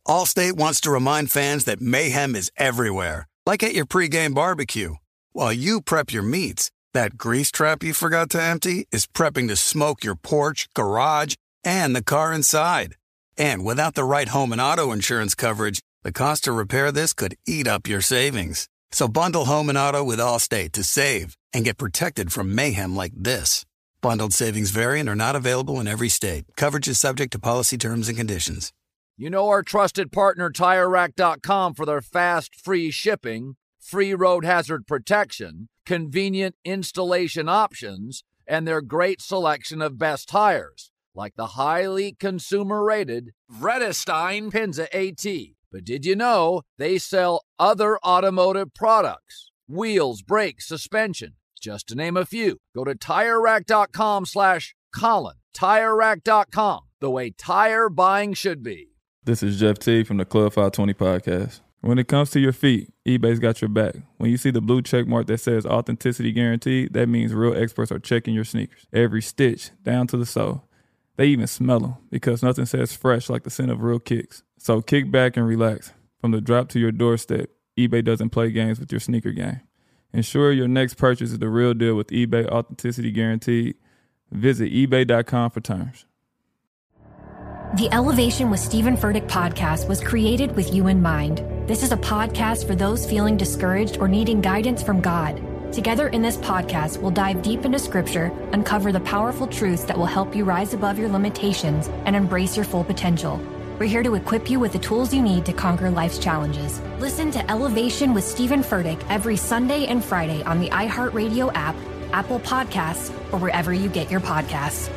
Allstate wants to remind fans that mayhem is everywhere, like at your pregame barbecue. While you prep your meats, that grease trap you forgot to empty is prepping to smoke your porch, garage, and the car inside. And without the right home and auto insurance coverage, the cost to repair this could eat up your savings. So bundle home and auto with Allstate to save and get protected from mayhem like this. Bundled savings vary and are not available in every state. Coverage is subject to policy terms and conditions. You know our trusted partner TireRack.com for their fast, free shipping, free road hazard protection, convenient installation options, and their great selection of best tires, like the highly consumer-rated Vredestein Pinza AT. But did you know they sell other automotive products? Wheels, brakes, suspension, just to name a few. Go to TireRack.com/Colin. TireRack.com, the way tire buying should be. This is Jeff T from the Club 520 podcast. When it comes to your feet, eBay's got your back. When you see the blue check mark that says authenticity guaranteed, that means real experts are checking your sneakers. Every stitch, down to the sole. They even smell them because nothing says fresh like the scent of real kicks. So kick back and relax. From the drop to your doorstep, eBay doesn't play games with your sneaker game. Ensure your next purchase is the real deal with eBay Authenticity Guaranteed. Visit eBay.com for terms. The Elevation with Stephen Furtick podcast was created with you in mind. This is a podcast for those feeling discouraged or needing guidance from God. Together in this podcast, we'll dive deep into Scripture, uncover the powerful truths that will help you rise above your limitations and embrace your full potential. We're here to equip you with the tools you need to conquer life's challenges. Listen to Elevation with Stephen Furtick every Sunday and Friday on the iHeartRadio app, Apple Podcasts, or wherever you get your podcasts.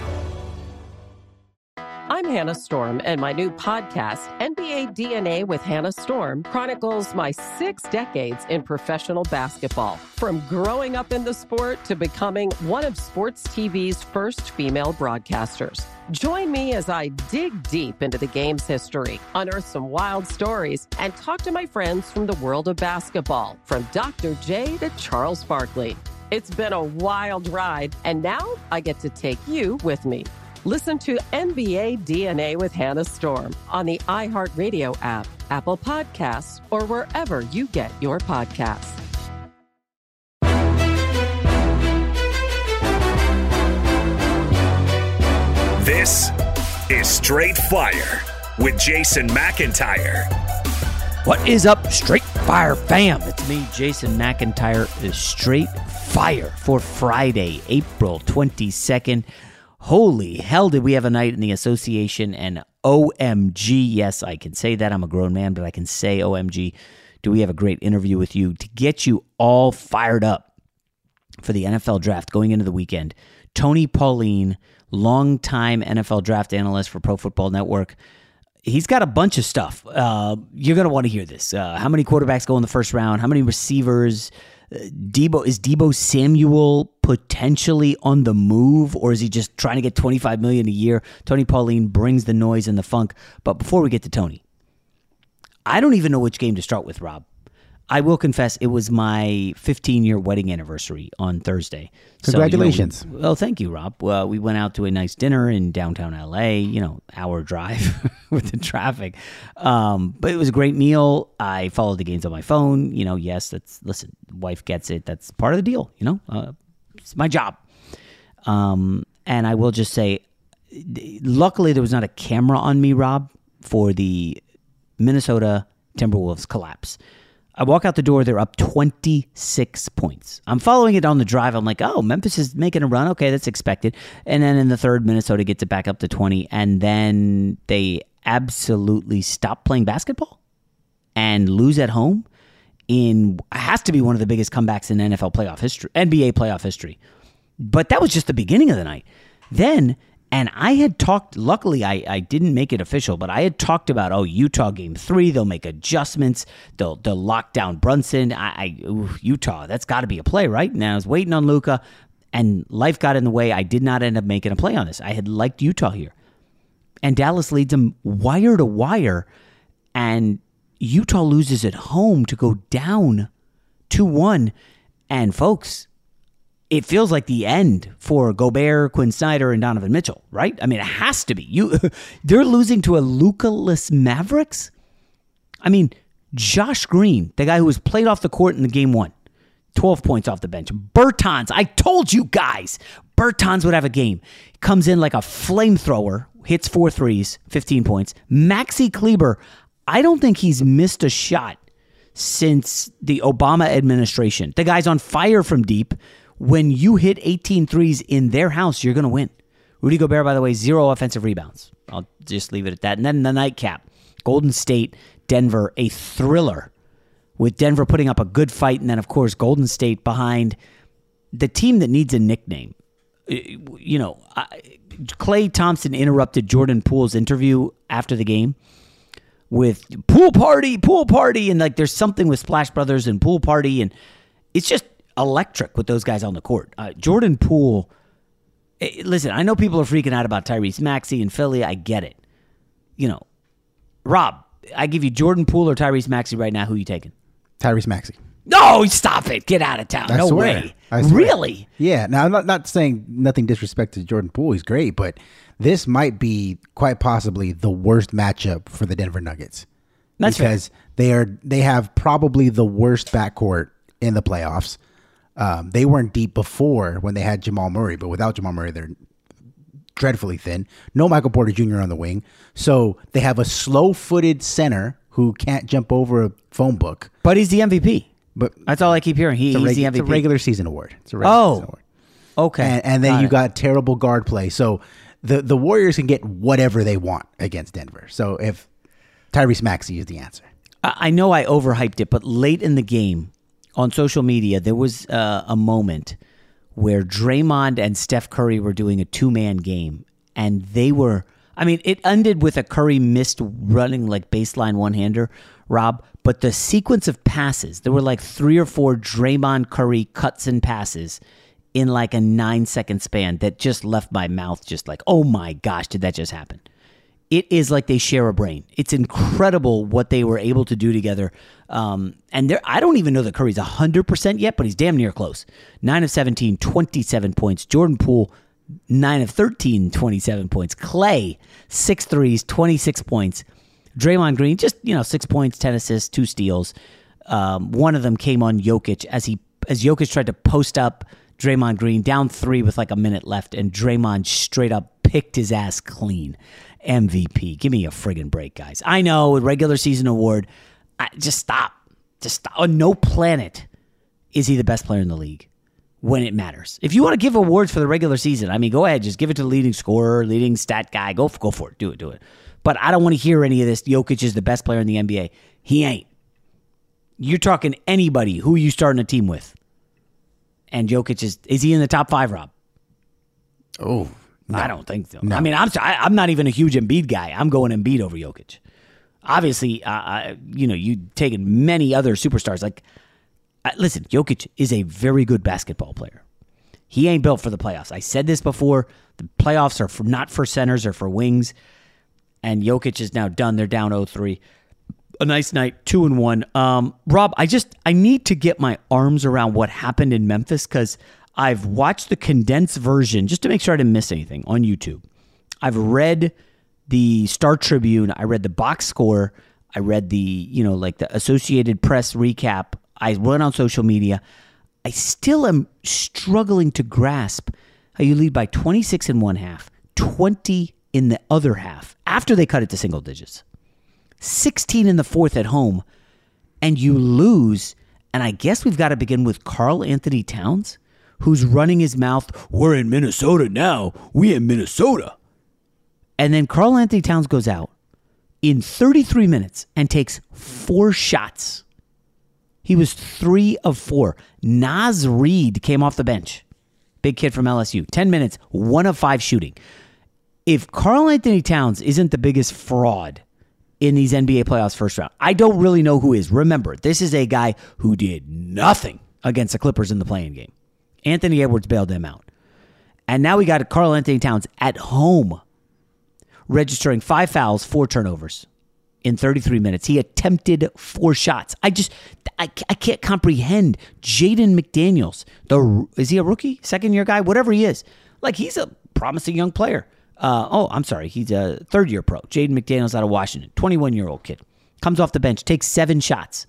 I'm Hannah Storm, and my new podcast, NBA DNA with Hannah Storm, chronicles my 6 decades in professional basketball. From growing up in the sport to becoming one of sports TV's first female broadcasters. Join me as I dig deep into the game's history, unearth some wild stories, and talk to my friends from the world of basketball, from Dr. J to Charles Barkley. It's been a wild ride, and now I get to take you with me. Listen to NBA DNA with Hannah Storm on the iHeartRadio app, Apple Podcasts, or wherever you get your podcasts. This is Straight Fire with Jason McIntyre. What is up, Straight Fire fam? It's me, Jason McIntyre, is Straight Fire for Friday, April 22nd. Holy hell, did we have a night in the association, and OMG, yes, I can say that. I'm a grown man, but I can say OMG. Do we have a great interview with you to get you all fired up for the NFL draft going into the weekend? Tony Pauline, longtime NFL draft analyst for Pro Football Network. He's got a bunch of stuff. You're going to want to hear this. How many quarterbacks go in the first round? How many receivers? Is Deebo Samuel potentially on the move, or is he just trying to get $25 million a year? Tony Pauline brings the noise and the funk. But before we get to Tony, I don't even know which game to start with, Rob. I will confess it was my 15-year wedding anniversary on Thursday. Congratulations. So, well, thank you, Rob. We went out to a nice dinner in downtown L.A., hour drive with the traffic. But it was a great meal. I followed the games on my phone. Yes, listen, wife gets it. That's part of the deal, It's my job. And I will just say, luckily there was not a camera on me, Rob, for the Minnesota Timberwolves collapse. I walk out the door, they're up 26 points. I'm following it on the drive. I'm like, oh, Memphis is making a run. Okay, that's expected. And then in the third, Minnesota gets it back up to 20. And then they absolutely stop playing basketball and lose at home in has to be one of the biggest comebacks in NFL playoff history, NBA playoff history. But that was just the beginning of the night. Then, and I had talked, luckily I didn't make it official, but I had talked about, Utah game 3, they'll make adjustments, they'll lock down Brunson. Utah, that's got to be a play, right? And I was waiting on Luka, and life got in the way. I did not end up making a play on this. I had liked Utah here. And Dallas leads them wire to wire, and Utah loses at home to go down 2-1. And folks, it feels like the end for Gobert, Quinn Snyder, and Donovan Mitchell, right? I mean, it has to be. They're losing to a Luka-less Mavericks? I mean, Josh Green, the guy who was played off the court in the game 1, 12 points off the bench. Bertans, I told you guys, Bertans would have a game. Comes in like a flamethrower, hits 4 threes, 15 points. Maxi Kleber, I don't think he's missed a shot since the Obama administration. The guy's on fire from deep. When you hit 18 threes in their house, you're going to win. Rudy Gobert, by the way, 0 offensive rebounds. I'll just leave it at that. And then the nightcap, Golden State, Denver, a thriller, with Denver putting up a good fight. And then, of course, Golden State behind the team that needs a nickname. You know, Klay Thompson interrupted Jordan Poole's interview after the game with pool party. And like there's something with Splash Brothers and pool party. And it's just electric with those guys on the court. Jordan Poole, listen, I know people are freaking out about Tyrese Maxey in Philly. I get it. You know, Rob, I give you Jordan Poole or Tyrese Maxey right now. Who are you taking? Tyrese Maxey. No, stop it. Get out of town. No way. Really? Yeah. Now, I'm not saying nothing disrespect to Jordan Poole. He's great, but this might be quite possibly the worst matchup for the Denver Nuggets. That's because they have probably the worst backcourt in the playoffs. They weren't deep before when they had Jamal Murray, but without Jamal Murray, they're dreadfully thin. No Michael Porter Jr. on the wing. So they have a slow-footed center who can't jump over a phone book. But he's the MVP. But that's all I keep hearing. He's the MVP. It's a regular season award. Season award. Okay. And then you got terrible guard play. So the Warriors can get whatever they want against Denver. So if Tyrese Maxey is the answer. I know I overhyped it, but late in the game on social media, there was a moment where Draymond and Steph Curry were doing a 2-man game. And they were, I mean, it ended with a Curry missed running like baseline one-hander, Rob. But the sequence of passes, there were like 3 or 4 Draymond Curry cuts and passes in like a 9-second span that just left my mouth just like, oh my gosh, did that just happen? It is like they share a brain. It's incredible what they were able to do together. And I don't even know that Curry's 100% yet, but he's damn near close. 9 of 17, 27 points. Jordan Poole, 9 of 13, 27 points. Klay, 6 threes, 26 points. Draymond Green, just 6 points, 10 assists, 2 steals. One of them came on Jokic as Jokic tried to post up Draymond Green down 3 with like a minute left, and Draymond straight up picked his ass clean. MVP. Give me a friggin' break, guys. I know, regular season award. Just stop. On no planet is he the best player in the league when it matters. If you want to give awards for the regular season, I mean, go ahead. Just give it to the leading scorer, leading stat guy. Go for it. Do it. But I don't want to hear any of this. Jokic is the best player in the NBA. He ain't. You're talking anybody. Who are you starting a team with? And Jokic is he in the top 5, Rob? Oh, no. I don't think so. No. I mean, I'm not even a huge Embiid guy. I'm going Embiid over Jokic. Obviously, you've taken many other superstars. Like, listen, Jokic is a very good basketball player. He ain't built for the playoffs. I said this before. The playoffs are not for centers or for wings. And Jokic is now done. They're down 0-3. A nice night, 2-1. Rob, I need to get my arms around what happened in Memphis because I've watched the condensed version just to make sure I didn't miss anything on YouTube. I've read the Star Tribune. I read the box score. I read the, the Associated Press recap. I went on social media. I still am struggling to grasp how you lead by 26 in one half, 20 in the other half, after they cut it to single digits. 16 in the fourth at home, and you lose. And I guess we've got to begin with Karl Anthony Towns, who's running his mouth, we're in Minnesota now. We in Minnesota. And then Karl Anthony Towns goes out in 33 minutes and takes 4 shots. He was 3 of 4. Naz Reid came off the bench. Big kid from LSU. 10 minutes, 1 of 5 shooting. If Karl Anthony Towns isn't the biggest fraud in these NBA playoffs first round, I don't really know who is. Remember, this is a guy who did nothing against the Clippers in the play-in game. Anthony Edwards bailed him out. And now we got Karl Anthony Towns at home, registering 5 fouls, 4 turnovers. in 33 minutes. He attempted 4 shots. I can't comprehend Jaden McDaniels. Is he a rookie? Second-year guy? Whatever he is. Like, he's a promising young player. I'm sorry. He's a third-year pro. Jaden McDaniels out of Washington. 21-year-old kid. Comes off the bench. Takes 7 shots.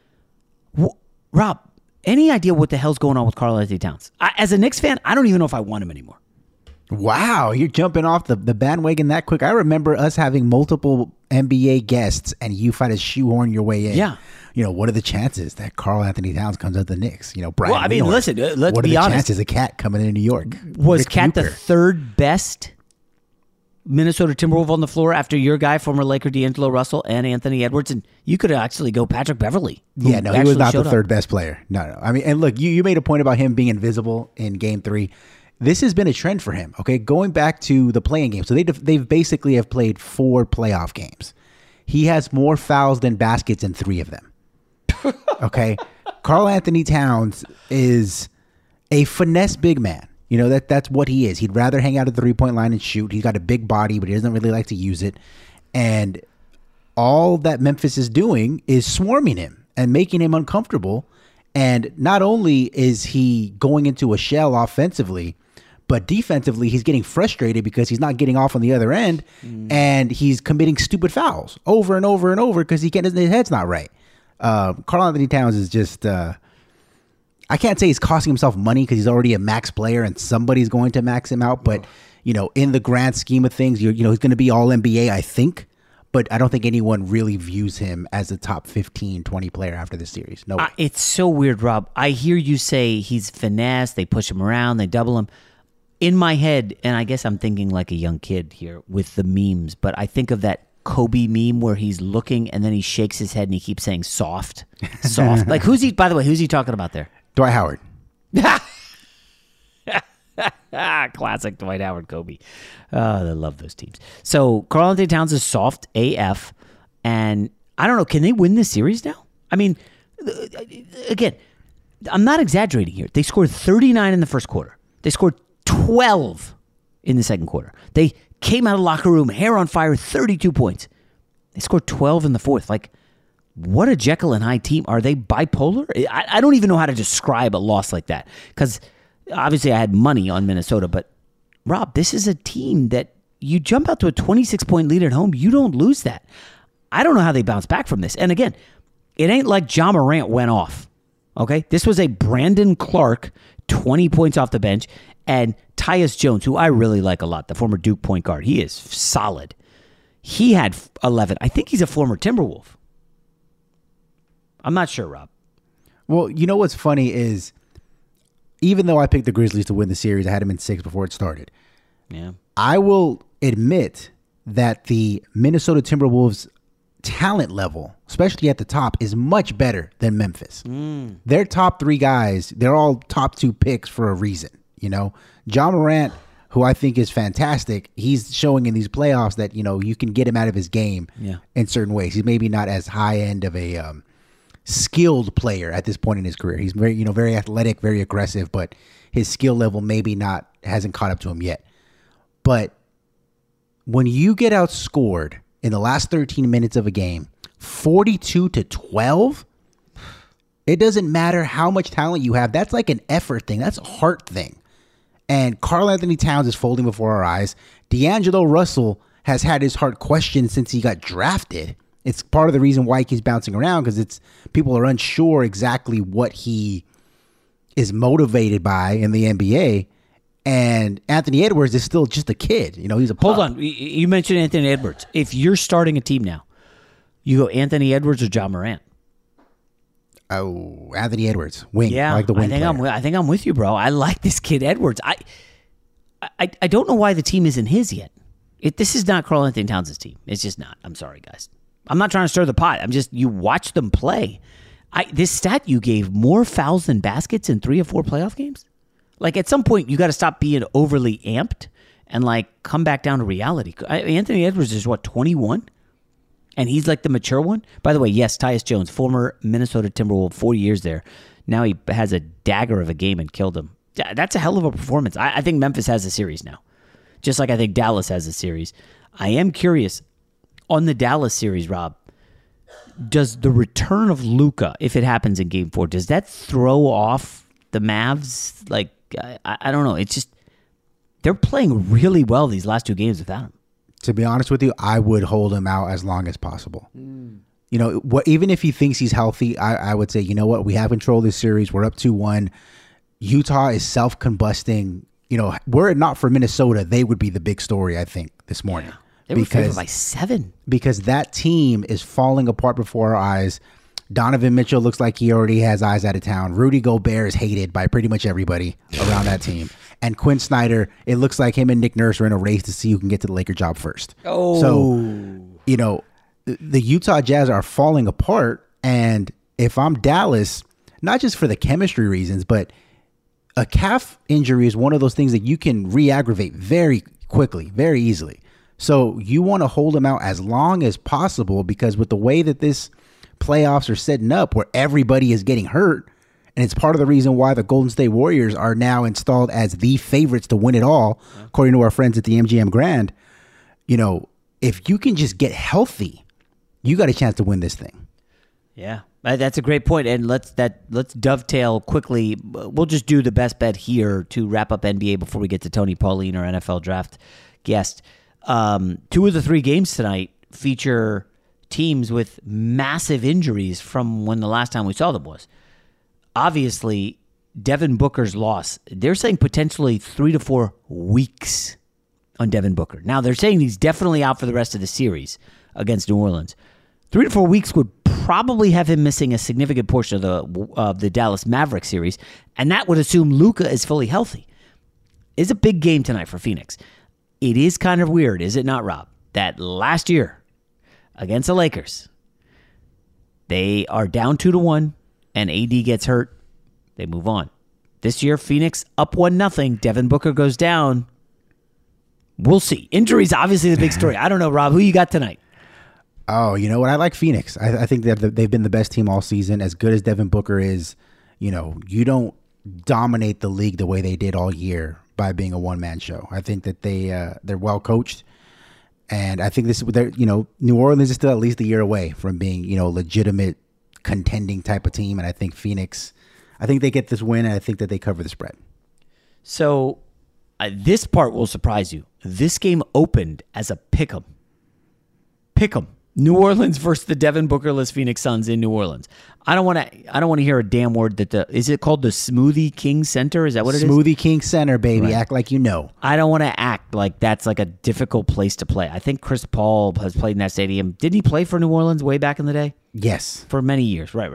Rob, any idea what the hell's going on with Karl-Anthony Towns? As a Knicks fan, I don't even know if I want him anymore. Wow, you're jumping off the bandwagon that quick. I remember us having multiple NBA guests and you find to shoehorn your way in. Yeah. What are the chances that Karl-Anthony Towns comes out the Knicks? Brian. Well, I mean, Wiener. listen, let's be honest. What are the chances of Cat coming into New York? Was Rick Cat the Bucher. third best Minnesota Timberwolf on the floor after your guy, former Laker D'Angelo Russell and Anthony Edwards? And you could actually go Patrick Beverly. Yeah, no, he was not the third best player. No. I mean, and look, you made a point about him being invisible in Game 3. This has been a trend for him, okay? Going back to the playing game. So they've basically have played 4 playoff games. He has more fouls than baskets in 3 of them, okay? Karl-Anthony Towns is a finesse big man. That's what he is. He'd rather hang out at the 3-point line and shoot. He's got a big body, but he doesn't really like to use it. And all that Memphis is doing is swarming him and making him uncomfortable. And not only is he going into a shell offensively, but defensively, he's getting frustrated because he's not getting off on the other end, and he's committing stupid fouls over and over and over because his head's not right. Karl-Anthony Towns is just, I can't say he's costing himself money because he's already a max player and somebody's going to max him out. But, in the grand scheme of things, he's going to be all NBA, I think. But I don't think anyone really views him as a top 15, 20 player after this series. No way. It's so weird, Rob. I hear you say he's finesse. They push him around. They double him. In my head, and I guess I'm thinking like a young kid here with the memes, but I think of that Kobe meme where he's looking and then he shakes his head and he keeps saying soft. Like, who's he talking about there? Dwight Howard. Classic Dwight Howard, Kobe. Oh, I love those teams. So Karl-Anthony Towns is soft AF, and I don't know, can they win this series now? I mean, again, I'm not exaggerating here. They scored 39 in the first quarter. They scored 12 in the second quarter. They came out of the locker room, hair on fire, 32 points. They scored 12 in the fourth. Like, what a Jekyll and Hyde team. Are they bipolar? I don't even know how to describe a loss like that because obviously I had money on Minnesota, but Rob, this is a team that you jump out to a 26-point lead at home, you don't lose that. I don't know how they bounce back from this. And again, it ain't like Ja Morant went off. Okay? This was a Brandon Clark, 20 points off the bench, and Tyus Jones, who I really like a lot, the former Duke point guard. He is solid. He had 11. I think he's a former Timberwolf. I'm not sure, Rob. Well, what's funny is even though I picked the Grizzlies to win the series, I had them in 6 before it started. Yeah. I will admit that the Minnesota Timberwolves talent level, especially at the top, is much better than Memphis. Their top 3 guys, they're all top 2 picks for a reason. Ja Morant, who I think is fantastic, he's showing in these playoffs that, you can get him out of his game in certain ways. He's maybe not as high end of a skilled player at this point in his career. He's very, very athletic, very aggressive, but his skill level maybe hasn't caught up to him yet. But when you get outscored in the last 13 minutes of a game, 42-12, it doesn't matter how much talent you have. That's like an effort thing. That's a heart thing. And Karl-Anthony Towns is folding before our eyes. D'Angelo Russell has had his heart questioned since he got drafted. It's part of the reason why he's bouncing around because people are unsure exactly what he is motivated by in the NBA. And Anthony Edwards is still just a kid. He's a pup. Hold on. You mentioned Anthony Edwards. If you're starting a team now, you go Anthony Edwards or Ja Morant? Oh, Anthony Edwards. Wing. Yeah, I like the wing player. I think I'm with you, bro. I like this kid Edwards. I don't know why the team isn't his yet. This is not Karl-Anthony Towns' team. It's just not. I'm sorry, guys. I'm not trying to stir the pot. You watch them play. This stat you gave, more fouls than baskets in 3 or 4 playoff games? Like, at some point, you got to stop being overly amped and, come back down to reality. Anthony Edwards is, 21? And he's, the mature one? By the way, yes, Tyus Jones, former Minnesota Timberwolf, 4 years there. Now he has a dagger of a game and killed him. That's a hell of a performance. I think Memphis has a series now, just like I think Dallas has a series. I am curious, on the Dallas series, Rob, does the return of Luka, if it happens in Game 4, does that throw off the Mavs? Like, I don't know. It's just they're playing really well these last 2 games without him. To be honest with you, I would hold him out as long as possible. You know, even if he thinks he's healthy, I would say, you know what? We have control of this series. We're up 2-1. Utah is self-combusting. You know, were it not for Minnesota, they would be the big story, I think, this morning. Yeah. They were favored by 7. Because that team is falling apart before our eyes. Donovan Mitchell looks like he already has eyes out of town. Rudy Gobert is hated by pretty much everybody around that team. And Quinn Snyder, it looks like him and Nick Nurse are in a race to see who can get to the Laker job first. Oh. So, you know, the Utah Jazz are falling apart. And if I'm Dallas, not just for the chemistry reasons, but a calf injury is one of those things that you can re-aggravate very quickly, very easily. So you want to hold them out as long as possible, because with the way that this playoffs are setting up, where everybody is getting hurt, and it's part of the reason why the Golden State Warriors are now installed as the favorites to win it all, according to our friends at the MGM Grand. You know, if you can just get healthy, you got a chance to win this thing. Yeah, that's a great point. And let's dovetail quickly. We'll just do the best bet here to wrap up NBA before we get to Tony Pauline, our NFL draft guest. 2 of the 3 games tonight feature teams with massive injuries from when the last time we saw them was. Obviously, Devin Booker's loss, they're saying potentially 3 to 4 weeks on Devin Booker. Now, they're saying he's definitely out for the rest of the series against New Orleans. 3 to 4 weeks would probably have him missing a significant portion of the Dallas Mavericks series, and that would assume Luka is fully healthy. It's a big game tonight for Phoenix. It is kind of weird, is it not, Rob, that last year against the Lakers, they are down 2-1, and AD gets hurt. They move on. This year, Phoenix up 1-0. Devin Booker goes down. We'll see. Injuries, obviously, the big story. I don't know, Rob. Who you got tonight? Oh, you know what? I like Phoenix. I think that they've been the best team all season. As good as Devin Booker is, you know, you don't dominate the league the way they did all year by being a one-man show. I think that they're well coached, and I think New Orleans is still at least a year away from being, you know, legitimate contending type of team. And I think Phoenix, I think they get this win, and I think that they cover the spread. So this part will surprise you. This game opened as a pick'em. Pick'em. New Orleans versus the Devin Booker-less Phoenix Suns in New Orleans. I don't want to hear a damn word is it called the Smoothie King Center? Is that what it is? Smoothie King Center, baby. Right. Act like you know. I don't want to act like that's like a difficult place to play. I think Chris Paul has played in that stadium. Didn't he play for New Orleans way back in the day? Yes. For many years. Right.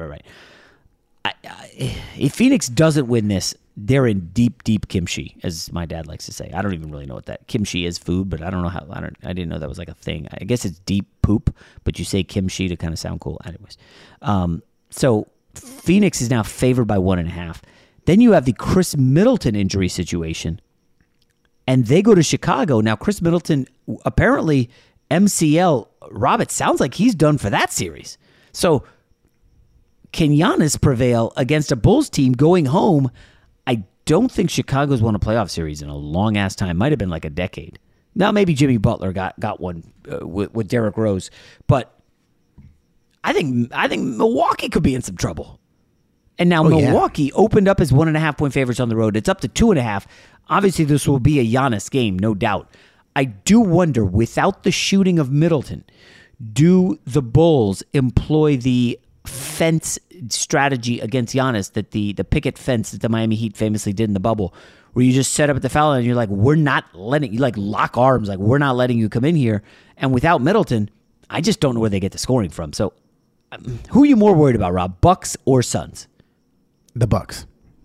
If Phoenix doesn't win this, they're in deep, deep kimchi, as my dad likes to say. I don't even really know what that kimchi is food, but I don't know how. I didn't know that was like a thing. I guess it's deep poop, but you say kimchi to kind of sound cool. Anyways, so Phoenix is now favored by 1.5. Then you have the Chris Middleton injury situation, and they go to Chicago. Now, Chris Middleton, apparently MCL, Rob, it sounds like he's done for that series. So can Giannis prevail against a Bulls team going home? I don't think Chicago's won a playoff series in a long-ass time. Might have been like a decade. Now, maybe Jimmy Butler got one with Derrick Rose. But I think Milwaukee could be in some trouble. And now Milwaukee opened up as 1.5-point favorites on the road. It's up to 2.5. Obviously, this will be a Giannis game, no doubt. I do wonder, without the shooting of Middleton, do the Bulls employ the fence strategy against Giannis, that the picket fence that the Miami Heat famously did in the bubble, where you just set up at the foul line and you're like, we're not letting you, like, lock arms, like, we're not letting you come in here. And without Middleton, I just don't know where they get the scoring from. So who are you more worried about, Rob, Bucks or Suns? The Bucks.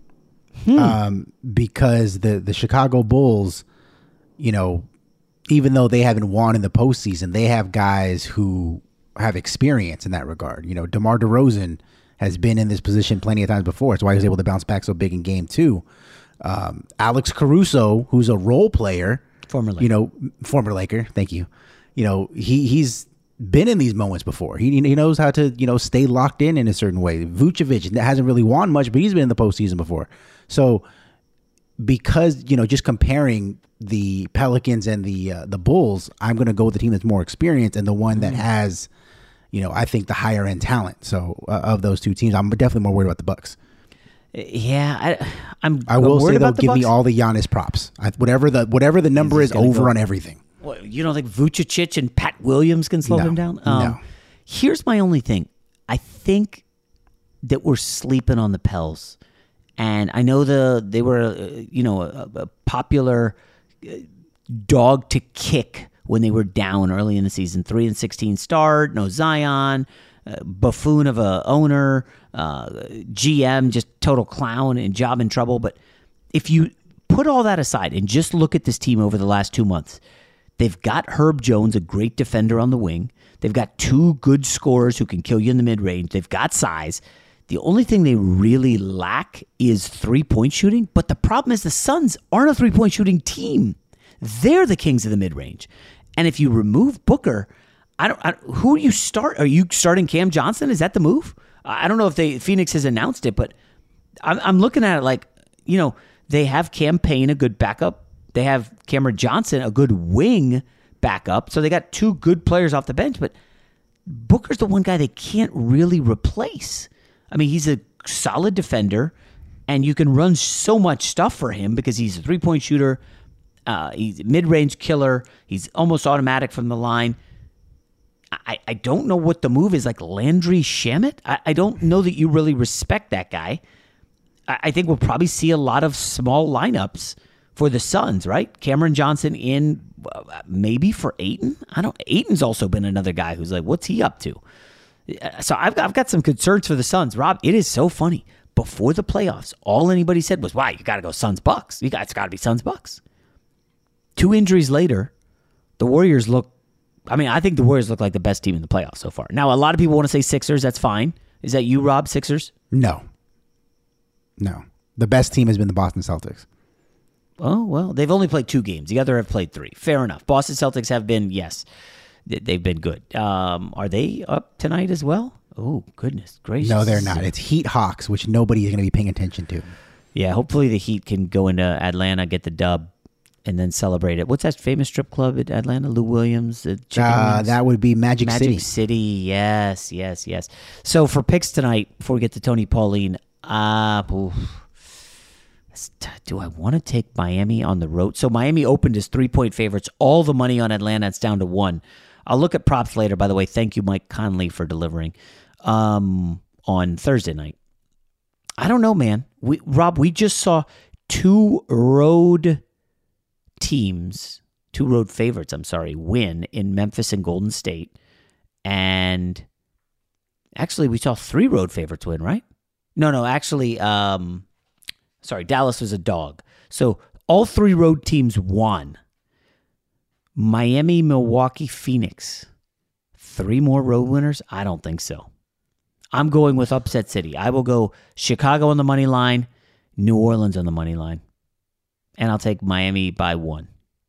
Because the Chicago Bulls, you know, even though they haven't won in the postseason, they have guys who have experience in that regard. You know, DeMar DeRozan has been in this position plenty of times before. It's why he was able to bounce back so big in game 2. Alex Caruso, who's a role player, former Laker. Thank you. You know, he's been in these moments before. He knows how to, you know, stay locked in a certain way. Vucevic hasn't really won much, but he's been in the postseason before. So because, you know, just comparing the Pelicans and the Bulls, I'm going to go with the team that's more experienced and the one that has, I think the higher end talent. So of those two teams, I'm definitely more worried about the Bucks. Yeah, I will say they'll give me Bucks. all the Giannis props. Whatever the number is over on everything. Well, you don't think Vucevic and Pat Williams can slow him down? No. Here's my only thing. I think that we're sleeping on the Pels. And I know they were, a popular dog to kick when they were down early in the season. 3-16 start, no Zion, buffoon of a owner, GM, just total clown and job in trouble. But if you put all that aside and just look at this team over the last 2 months, they've got Herb Jones, a great defender on the wing. They've got two good scorers who can kill you in the mid-range. They've got size. The only thing they really lack is three-point shooting. But the problem is the Suns aren't a three-point shooting team. They're the kings of the mid-range. And if you remove Booker, who do you start? Are you starting Cam Johnson? Is that the move? I don't know if Phoenix has announced it, but I'm looking at it like, they have Cam Payne, a good backup. They have Cameron Johnson, a good wing backup. So they got two good players off the bench, but Booker's the one guy they can't really replace. I mean, he's a solid defender, and you can run so much stuff for him because he's a three-point shooter. He's a mid-range killer. He's almost automatic from the line. I don't know what the move is, like Landry Shamet. I don't know that you really respect that guy. I think we'll probably see a lot of small lineups for the Suns, right? Cameron Johnson in maybe for Ayton. Ayton's also been another guy who's like, what's he up to? So I've got some concerns for the Suns. Rob, it is so funny. Before the playoffs, all anybody said was, "Wow, you got to go Suns-Bucks. It's got to be Suns-Bucks." 2 injuries later, the Warriors look. I mean, I think the Warriors look like the best team in the playoffs so far. Now, a lot of people want to say Sixers. That's fine. Is that you, Rob? Sixers? No. The best team has been the Boston Celtics. Oh, well, they've only played 2 games. The other have played 3. Fair enough. Boston Celtics have been, yes. They've been good. Are they up tonight as well? Oh, goodness gracious. No, they're not. It's Heat Hawks, which nobody is going to be paying attention to. Yeah, hopefully the Heat can go into Atlanta, get the dub, and then celebrate it. What's that famous strip club in Atlanta? Lou Williams? That would be Magic City. Magic City, yes. So for picks tonight, before we get to Tony Pauline, do I want to take Miami on the road? So Miami opened as 3-point favorites. All the money on Atlanta, it's down to 1. I'll look at props later. By the way, thank you, Mike Conley, for delivering on Thursday night. I don't know, man. Rob, we just saw 2 road favorites, win in Memphis and Golden State. And actually, we saw 3 road favorites win, right? No, actually, Dallas was a dog. So all 3 road teams won. Miami, Milwaukee, Phoenix. 3 more road winners? I don't think so. I'm going with upset city. I will go Chicago on the money line, New Orleans on the money line. And I'll take Miami by 1.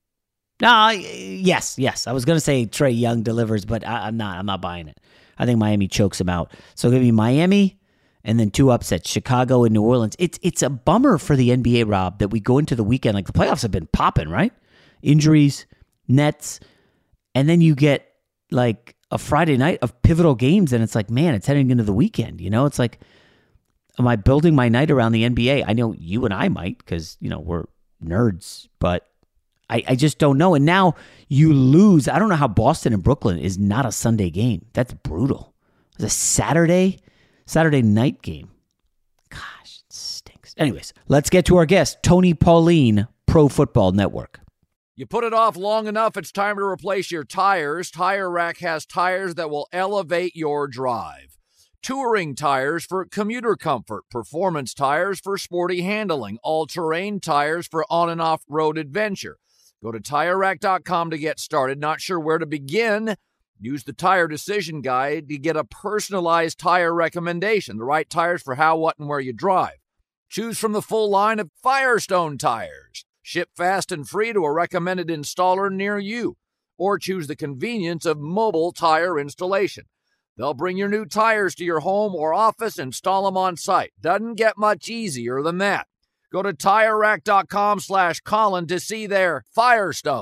Yes. I was going to say Trae Young delivers, but I'm not buying it. I think Miami chokes him out. So give me Miami and then 2 upsets, Chicago and New Orleans. It's a bummer for the NBA, Rob, that we go into the weekend. Like the playoffs have been popping, right? Injuries, Nets, and then you get like a Friday night of pivotal games, and it's like, man, it's heading into the weekend. It's like, am I building my night around the NBA? I know you and I might because, we're nerds, but I just don't know. And now you lose. I don't know how Boston and Brooklyn is not a Sunday game. That's brutal. It's a Saturday night game. Gosh, it stinks. Anyways, let's get to our guest, Tony Pauline, Pro Football Network. You put it off long enough, it's time to replace your tires. Tire Rack has tires that will elevate your drive. Touring tires for commuter comfort, performance tires for sporty handling, all-terrain tires for on- and off-road adventure. Go to TireRack.com to get started. Not sure where to begin? Use the Tire Decision Guide to get a personalized tire recommendation, the right tires for how, what, and where you drive. Choose from the full line of Firestone tires. Ship fast and free to a recommended installer near you. Or choose the convenience of mobile tire installation. They'll bring your new tires to your home or office, install them on site. Doesn't get much easier than that. Go to TireRack.com/Colin to see their Firestone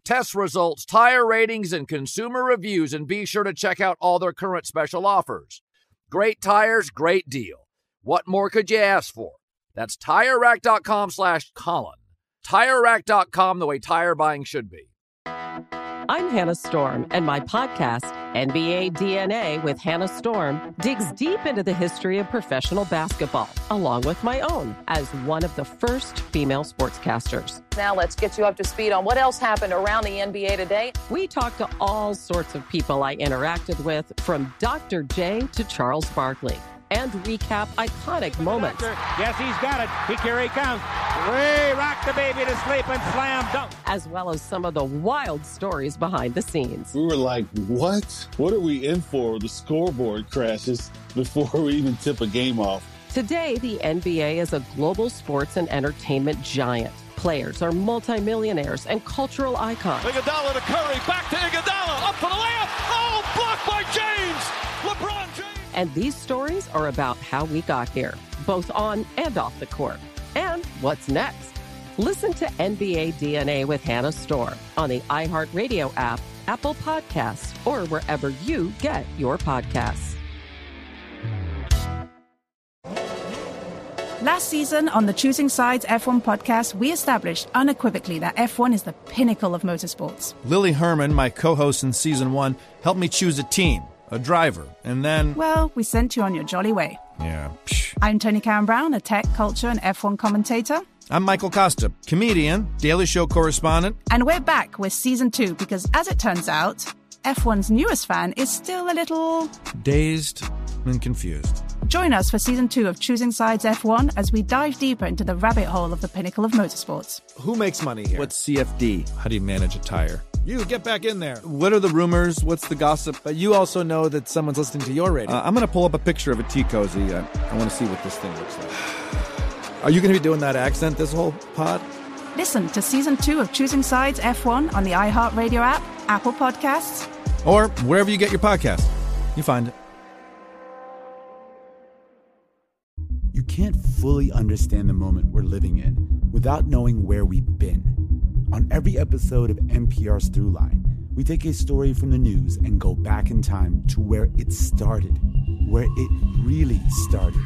test results, tire ratings, and consumer reviews, and be sure to check out all their current special offers. Great tires, great deal. What more could you ask for? That's TireRack.com/Colin. TireRack.com, the way tire buying should be. I'm Hannah Storm, and my podcast, NBA DNA with Hannah Storm, digs deep into the history of professional basketball, along with my own, as one of the first female sportscasters. Now let's get you up to speed on what else happened around the NBA today. We talk to all sorts of people I interacted with, from Dr. J to Charles Barkley, and recap iconic moments. Yes, he's got it. Here he comes. Way rock the baby to sleep and slam dunk. As well as some of the wild stories behind the scenes. We were like, what? What are we in for? The scoreboard crashes before we even tip a game off. Today, the NBA is a global sports and entertainment giant. Players are multimillionaires and cultural icons. Iguodala to Curry, back to Iguodala, up for the layup. Oh, blocked by James. LeBron James. And these stories are about how we got here, both on and off the court. And what's next? Listen to NBA DNA with Hannah Storm on the iHeartRadio app, Apple Podcasts, or wherever you get your podcasts. Last season on the Choosing Sides F1 podcast, we established unequivocally that F1 is the pinnacle of motorsports. Lily Herman, my co-host in season 1, helped me choose a team, a driver, and then... Well, we sent you on your jolly way. Yeah, I'm Tony Karen Brown, a tech, culture, and F1 commentator. I'm Michael Costa, comedian, Daily Show correspondent. And we're back with season 2 because, as it turns out, F1's newest fan is still a little... dazed and confused. Join us for season 2 of Choosing Sides F1 as we dive deeper into the rabbit hole of the pinnacle of motorsports. Who makes money here? What's CFD? How do you manage a tire? You, get back in there. What are the rumors? What's the gossip? But you also know that someone's listening to your radio. I'm going to pull up a picture of a tea cozy. I want to see what this thing looks like. Are you going to be doing that accent this whole pod? Listen to season 2 of Choosing Sides F1 on the iHeartRadio app, Apple Podcasts, or wherever you get your podcast. You find it. You can't fully understand the moment we're living in without knowing where we've been. On every episode of NPR's Throughline, we take a story from the news and go back in time to where it started, where it really started.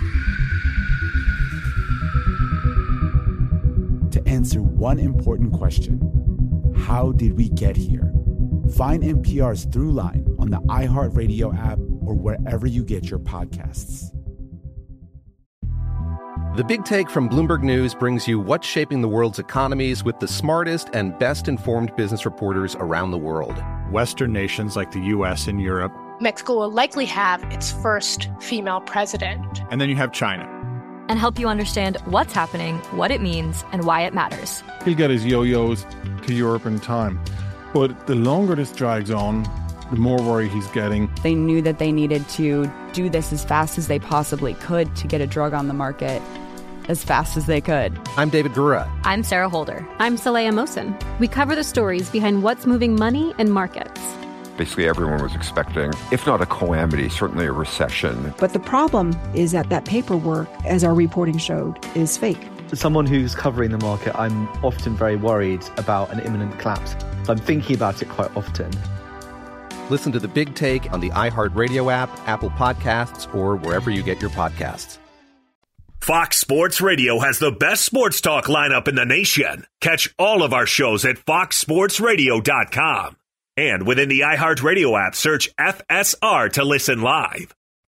To answer one important question, how did we get here? Find NPR's Throughline on the iHeartRadio app or wherever you get your podcasts. The Big Take from Bloomberg News brings you what's shaping the world's economies with the smartest and best-informed business reporters around the world. Western nations like the U.S. and Europe. Mexico will likely have its first female president. And then you have China. And help you understand what's happening, what it means, and why it matters. He'll get his yo-yos to Europe in time. But the longer this drags on, the more worry he's getting. They knew that they needed to do this as fast as they possibly could to get a drug on the market as fast as they could. I'm David Gura. I'm Sarah Holder. I'm Saleha Mohsen. We cover the stories behind what's moving money and markets. Basically, everyone was expecting, if not a calamity, certainly a recession. But the problem is that paperwork, as our reporting showed, is fake. As someone who's covering the market, I'm often very worried about an imminent collapse. So I'm thinking about it quite often. Listen to The Big Take on the iHeartRadio app, Apple Podcasts, or wherever you get your podcasts. Fox Sports Radio has the best sports talk lineup in the nation. Catch all of our shows at foxsportsradio.com. And within the iHeartRadio app, search FSR to listen live.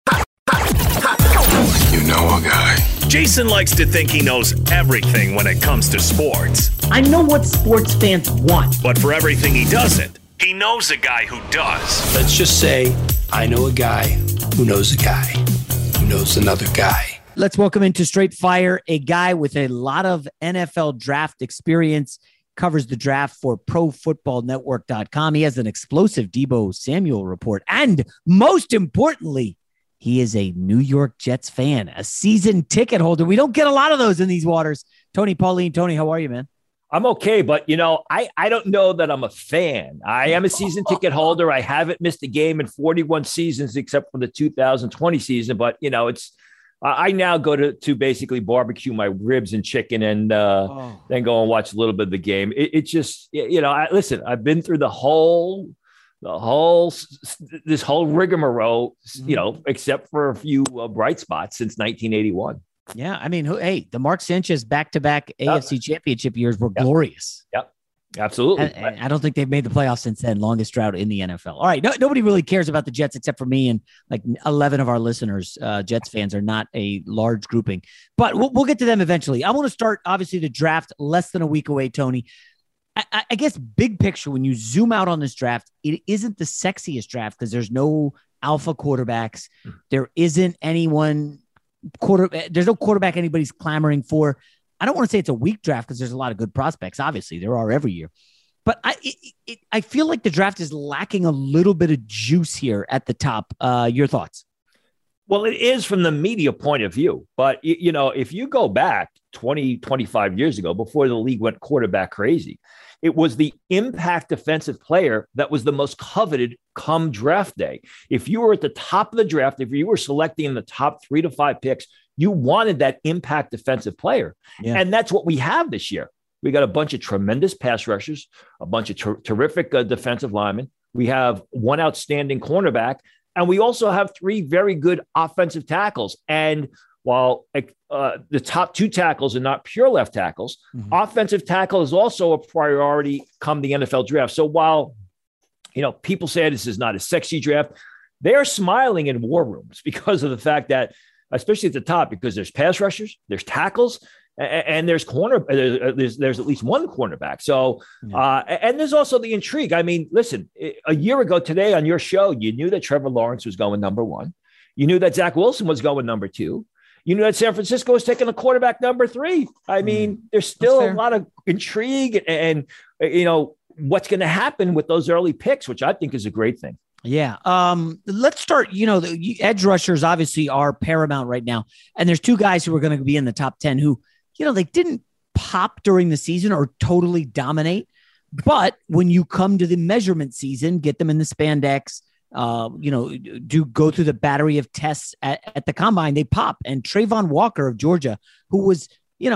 You know a guy. Jason likes to think he knows everything when it comes to sports. I know what sports fans want. But for everything he doesn't, he knows a guy who does. Let's just say I know a guy who knows a guy who knows another guy. Let's welcome into Straight Fire a guy with a lot of NFL draft experience, covers the draft for ProFootballNetwork.com. He has an explosive Deebo Samuel report. And most importantly, he is a New York Jets fan, a season ticket holder. We don't get a lot of those in these waters. Tony Pauline. Tony, how are you, man? I'm okay, but, you know, I don't know that I'm a fan. I am a season ticket holder. I haven't missed a game in 41 seasons except for the 2020 season, but, you know, I now go to basically barbecue my ribs and chicken and then go and watch a little bit of the game. It just, listen, I've been through this whole rigmarole, except for a few bright spots since 1981. Yeah. I mean, the Mark Sanchez back-to-back AFC championship years were glorious. Yep. Absolutely. And I don't think they've made the playoffs since then. Longest drought in the NFL. All right. Nobody really cares about the Jets except for me and like 11 of our listeners. Jets fans are not a large grouping, but we'll get to them eventually. I want to start, obviously, the draft less than a week away, Tony. I guess big picture, when you zoom out on this draft, it isn't the sexiest draft because there's no alpha quarterbacks. There isn't anyone there's no quarterback anybody's clamoring for. I don't want to say it's a weak draft because there's a lot of good prospects. Obviously, there are every year. But I feel like the draft is lacking a little bit of juice here at the top. Your thoughts? Well, it is from the media point of view. But, if you go back 20, 25 years ago, before the league went quarterback crazy, it was the impact defensive player that was the most coveted come draft day. If you were at the top of the draft, if you were selecting in the top 3 to 5 picks, you wanted that impact defensive player. Yeah. And that's what we have this year. We got a bunch of tremendous pass rushers, a bunch of terrific defensive linemen. We have one outstanding cornerback, and we also have 3 very good offensive tackles. And while the top 2 tackles are not pure left tackles, offensive tackle is also a priority come the NFL draft. So while, people say this is not a sexy draft, they are smiling in war rooms because of the fact that, especially at the top, because there's pass rushers, there's tackles, and there's there's at least one cornerback. So, and there's also the intrigue. I mean, listen, a year ago today on your show, you knew that Trevor Lawrence was going number 1. You knew that Zach Wilson was going number 2. You knew that San Francisco was taking a quarterback number 3. I mean, there's still a lot of intrigue and what's going to happen with those early picks, which I think is a great thing. Yeah. Let's start, the edge rushers obviously are paramount right now. And there's 2 guys who are going to be in the top 10 who, they didn't pop during the season or totally dominate. But when you come to the measurement season, get them in the spandex, do go through the battery of tests at the combine, they pop. And Trayvon Walker of Georgia, who was,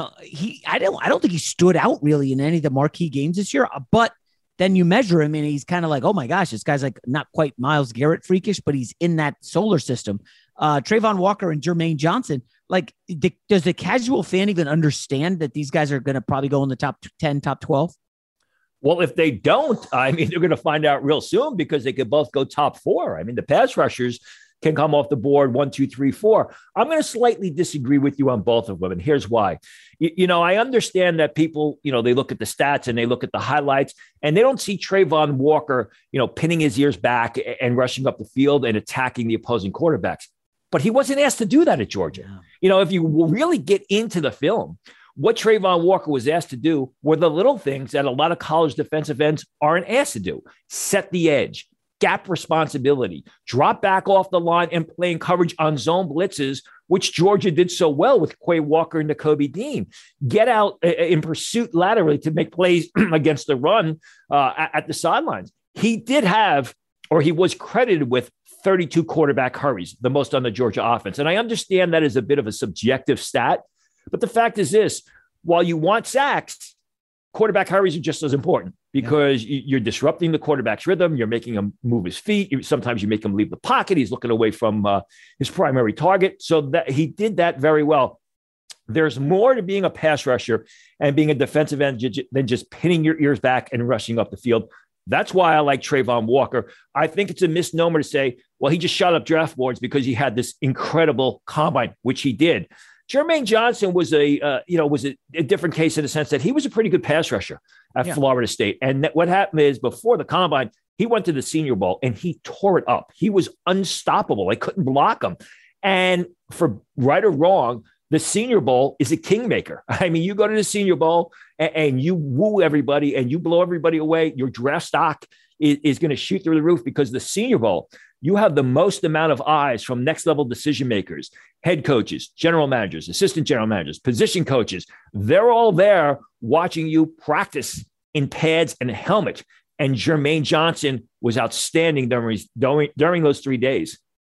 I don't think he stood out really in any of the marquee games this year, but then you measure him and he's kind of like, oh my gosh, this guy's like not quite Myles Garrett freakish, but he's in that solar system. Trayvon Walker and Jermaine Johnson, does the casual fan even understand that these guys are going to probably go in the top 10, top 12? Well, if they don't, they're going to find out real soon because they could both go top 4. The pass rushers can come off the board 1, 2, 3, 4. I'm going to slightly disagree with you on both of them. And here's why. I understand that people, they look at the stats and they look at the highlights and they don't see Trayvon Walker, pinning his ears back and rushing up the field and attacking the opposing quarterbacks. But he wasn't asked to do that at Georgia. Yeah. If you really get into the film, what Trayvon Walker was asked to do were the little things that a lot of college defensive ends aren't asked to do. Set the edge, gap responsibility, drop back off the line and playing coverage on zone blitzes, which Georgia did so well with Quay Walker and Nakobe Dean. Get out in pursuit laterally to make plays against the run at the sidelines. He was credited with 32 quarterback hurries, the most on the Georgia offense. And I understand that is a bit of a subjective stat, but the fact is this: while you want sacks, quarterback hurries are just as important because you're disrupting the quarterback's rhythm. You're making him move his feet. Sometimes you make him leave the pocket. He's looking away from his primary target. So that he did that very well. There's more to being a pass rusher and being a defensive end than just pinning your ears back and rushing up the field. That's why I like Trayvon Walker. I think it's a misnomer to say, well, he just shot up draft boards because he had this incredible combine, which he did. Jermaine Johnson was a different case in the sense that he was a pretty good pass rusher at Florida State. And what happened is before the combine, he went to the Senior Bowl and he tore it up. He was unstoppable. I couldn't block him. And for right or wrong, the Senior Bowl is a kingmaker. You go to the Senior Bowl and you woo everybody and you blow everybody away. Your draft stock is going to shoot through the roof because the Senior Bowl, you have the most amount of eyes from next level decision makers, head coaches, general managers, assistant general managers, position coaches. They're all there watching you practice in pads and a helmet. And Jermaine Johnson was outstanding during those 3 days.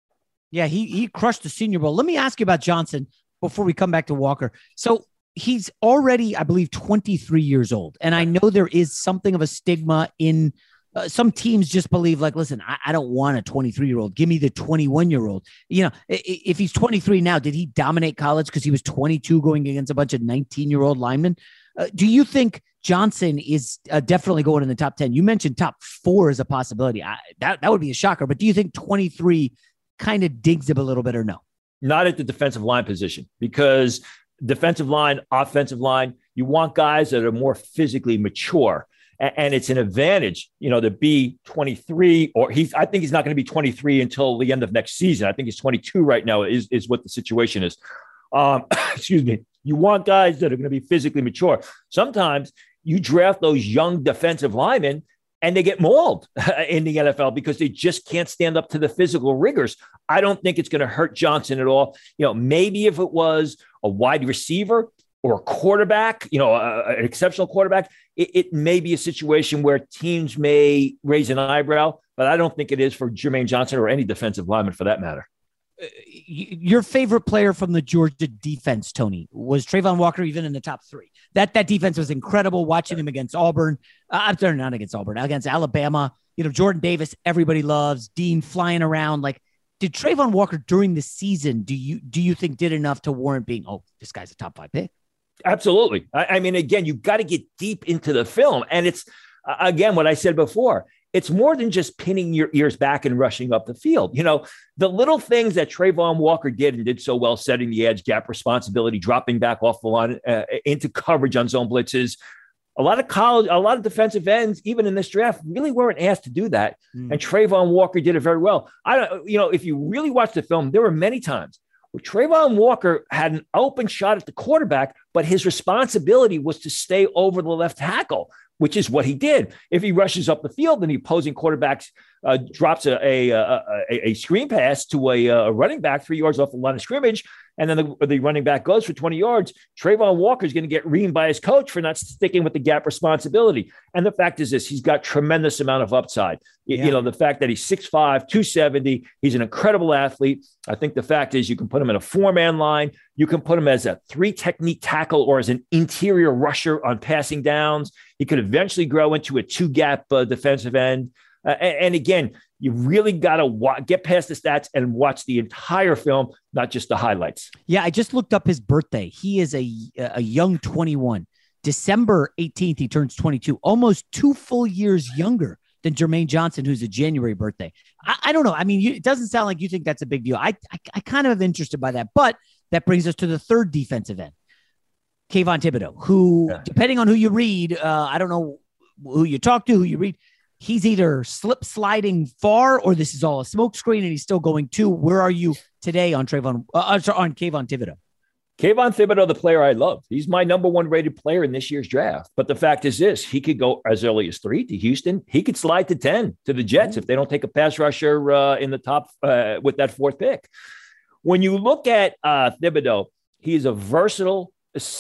Yeah, he crushed the Senior Bowl. Let me ask you about Johnson before we come back to Walker. So he's already, I believe, 23 years old. And I know there is something of a stigma in some teams just believe like, listen, I don't want a 23-year-old. Give me the 21-year-old. You know, if he's 23 now, did he dominate college because he was 22 going against a bunch of 19-year-old linemen? Do you think Johnson is definitely going in the top 10? You mentioned top 4 as a possibility. That would be a shocker. But do you think 23 kind of digs him a little bit or no? Not at the defensive line position, because defensive line, offensive line, you want guys that are more physically mature. And it's an advantage, you know, to be 23 I think he's not going to be 23 until the end of next season. I think he's 22 right now is what the situation is. Excuse me. You want guys that are going to be physically mature. Sometimes you draft those young defensive linemen and they get mauled in the NFL because they just can't stand up to the physical rigors. I don't think it's going to hurt Johnson at all. You know, maybe if it was a wide receiver or a quarterback, you know, an exceptional quarterback, it may be a situation where teams may raise an eyebrow, but I don't think it is for Jermaine Johnson or any defensive lineman for that matter. Your favorite player from the Georgia defense, Tony, was Trayvon Walker, even in the top 3. That defense was incredible. Watching him against Auburn, I'm sorry, not against Auburn, against Alabama. You know, Jordan Davis, everybody loves. Dean flying around. Like, did Trayvon Walker during the season, do you think did enough to warrant being, this guy's a top 5 pick? Absolutely. I mean, again, you got to get deep into the film, and it's again what I said before. It's more than just pinning your ears back and rushing up the field. You know, the little things that Trayvon Walker did and did so well, setting the edge, gap responsibility, dropping back off the line into coverage on zone blitzes. A lot of defensive ends, even in this draft, really weren't asked to do that. And Trayvon Walker did it very well. If you really watch the film, there were many times where Trayvon Walker had an open shot at the quarterback, but his responsibility was to stay over the left tackle, which is what he did. If he rushes up the field and the opposing quarterback drops a screen pass to a running back 3 yards off the line of scrimmage, and then the running back goes for 20 yards, Trayvon Walker is going to get reamed by his coach for not sticking with the gap responsibility. And the fact is this, he's got tremendous amount of upside. Yeah. You know, the fact that he's 6'5", 270, he's an incredible athlete. I think the fact is you can put him in a 4-man line. You can put him as a 3-technique tackle or as an interior rusher on passing downs. He could eventually grow into a 2-gap defensive end. And again, you really got to get past the stats and watch the entire film, not just the highlights. Yeah, I just looked up his birthday. He is a young 21. December 18th, he turns 22, almost 2 full years younger than Jermaine Johnson, who's a January birthday. I don't know. I mean, it doesn't sound like you think that's a big deal. I kind of am interested by that. But that brings us to the third defensive end, Kayvon Thibodeaux, who, depending on who you read, I don't know who you talk to, who you read, he's either sliding far or this is all a smokescreen and he's still going 2. Where are you today on Kayvon Thibodeaux? Kayvon Thibodeaux, the player I love. He's my number 1 rated player in this year's draft. But the fact is this, he could go as early as 3 to Houston. He could slide to 10 to the Jets if they don't take a pass rusher in the top with that 4th pick. When you look at Thibodeaux, he is a versatile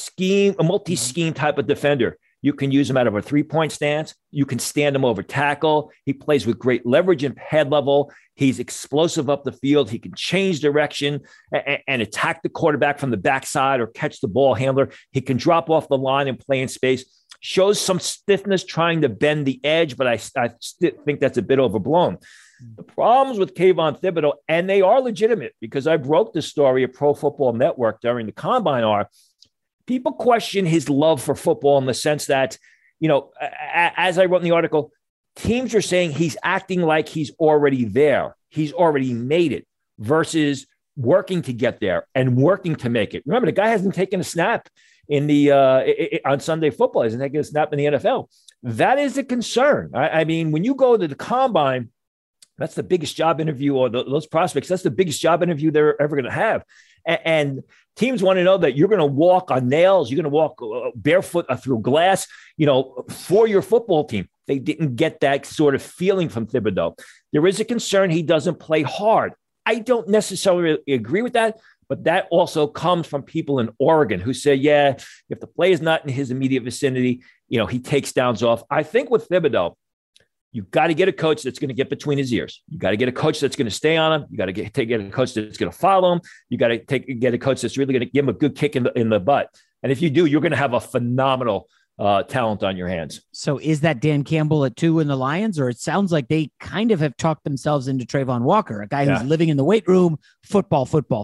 a multi-scheme type of defender. You can use him out of a 3-point stance. You can stand him over tackle. He plays with great leverage and head level. He's explosive up the field. He can change direction and attack the quarterback from the backside or catch the ball handler. He can drop off the line and play in space. Shows some stiffness trying to bend the edge, but I still think that's a bit overblown. The problems with Kayvon Thibodeaux, and they are legitimate because I broke the story at Pro Football Network during the Combine, are people question his love for football in the sense that, you know, as I wrote in the article, teams are saying he's acting like he's already there. He's already made it versus working to get there and working to make it. Remember, the guy hasn't taken a snap in the on Sunday football. He hasn't taken a snap in the NFL. That is a concern. I mean, when you go to the Combine, that's the biggest job interview, or those prospects, that's the biggest job interview they're ever going to have. And teams want to know that you're going to walk on nails. You're going to walk barefoot through glass, you know, for your football team. They didn't get that sort of feeling from Thibodeaux. There is a concern he doesn't play hard. I don't necessarily agree with that, but that also comes from people in Oregon who say, yeah, if the play is not in his immediate vicinity, you know, he takes downs off. I think with Thibodeaux, You got to get a coach that's going to get between his ears. You got to get a coach that's going to stay on him. You got to get a coach that's going to follow him. You got to get a coach that's really going to give him a good kick in the butt. And if you do, you're going to have a phenomenal talent on your hands. So is that Dan Campbell at 2 in the Lions, or it sounds like they kind of have talked themselves into Trayvon Walker, a guy who's living in the weight room, football.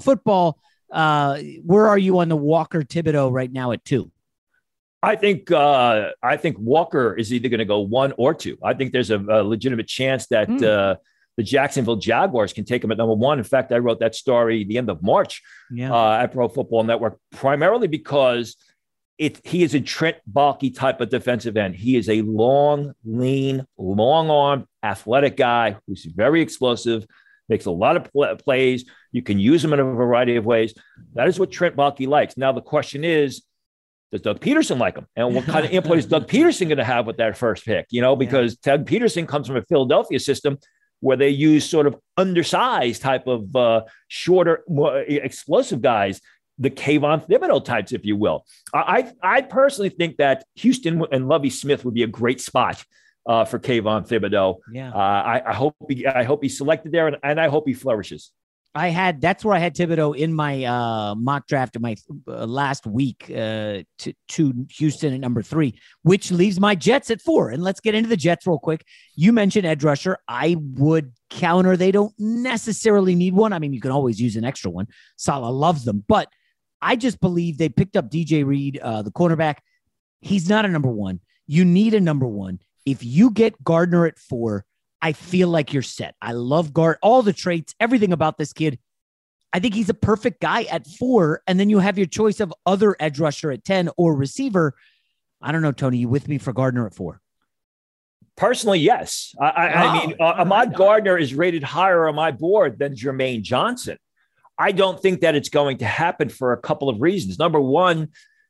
Where are you on the Walker Thibodeau right now at 2? I think Walker is either going to go 1 or 2. I think there's a legitimate chance that the Jacksonville Jaguars can take him at number 1. In fact, I wrote that story the end of March at Pro Football Network, primarily because he is a Trent Baalke type of defensive end. He is a long, lean, long-armed, athletic guy who's very explosive, makes a lot of plays. You can use him in a variety of ways. That is what Trent Baalke likes. Now, the question is, does Doug Peterson like him? And what kind of input is Doug Peterson going to have with that first pick? Because Doug Peterson comes from a Philadelphia system where they use sort of undersized type of shorter, more explosive guys, the Kayvon Thibodeau types, if you will. I personally think that Houston and Lovie Smith would be a great spot for Kayvon Thibodeau. Yeah. I hope he's selected there, and I hope he flourishes. That's where I had Thibodeau in my mock draft of my last week to Houston at number 3, which leaves my Jets at 4. And let's get into the Jets real quick. You mentioned edge rusher. I would counter. They don't necessarily need one. I mean, you can always use an extra one. Saleh loves them, but I just believe they picked up DJ Reed, the cornerback. He's not a number 1. You need a number 1. If you get Gardner at 4, I feel like you're set. I love all the traits, everything about this kid. I think he's a perfect guy at 4. And then you have your choice of other edge rusher at 10 or receiver. I don't know, Tony, you with me for Gardner at 4? Personally, yes. I mean, Ahmad Gardner is rated higher on my board than Jermaine Johnson. I don't think that it's going to happen for a couple of reasons. Number one,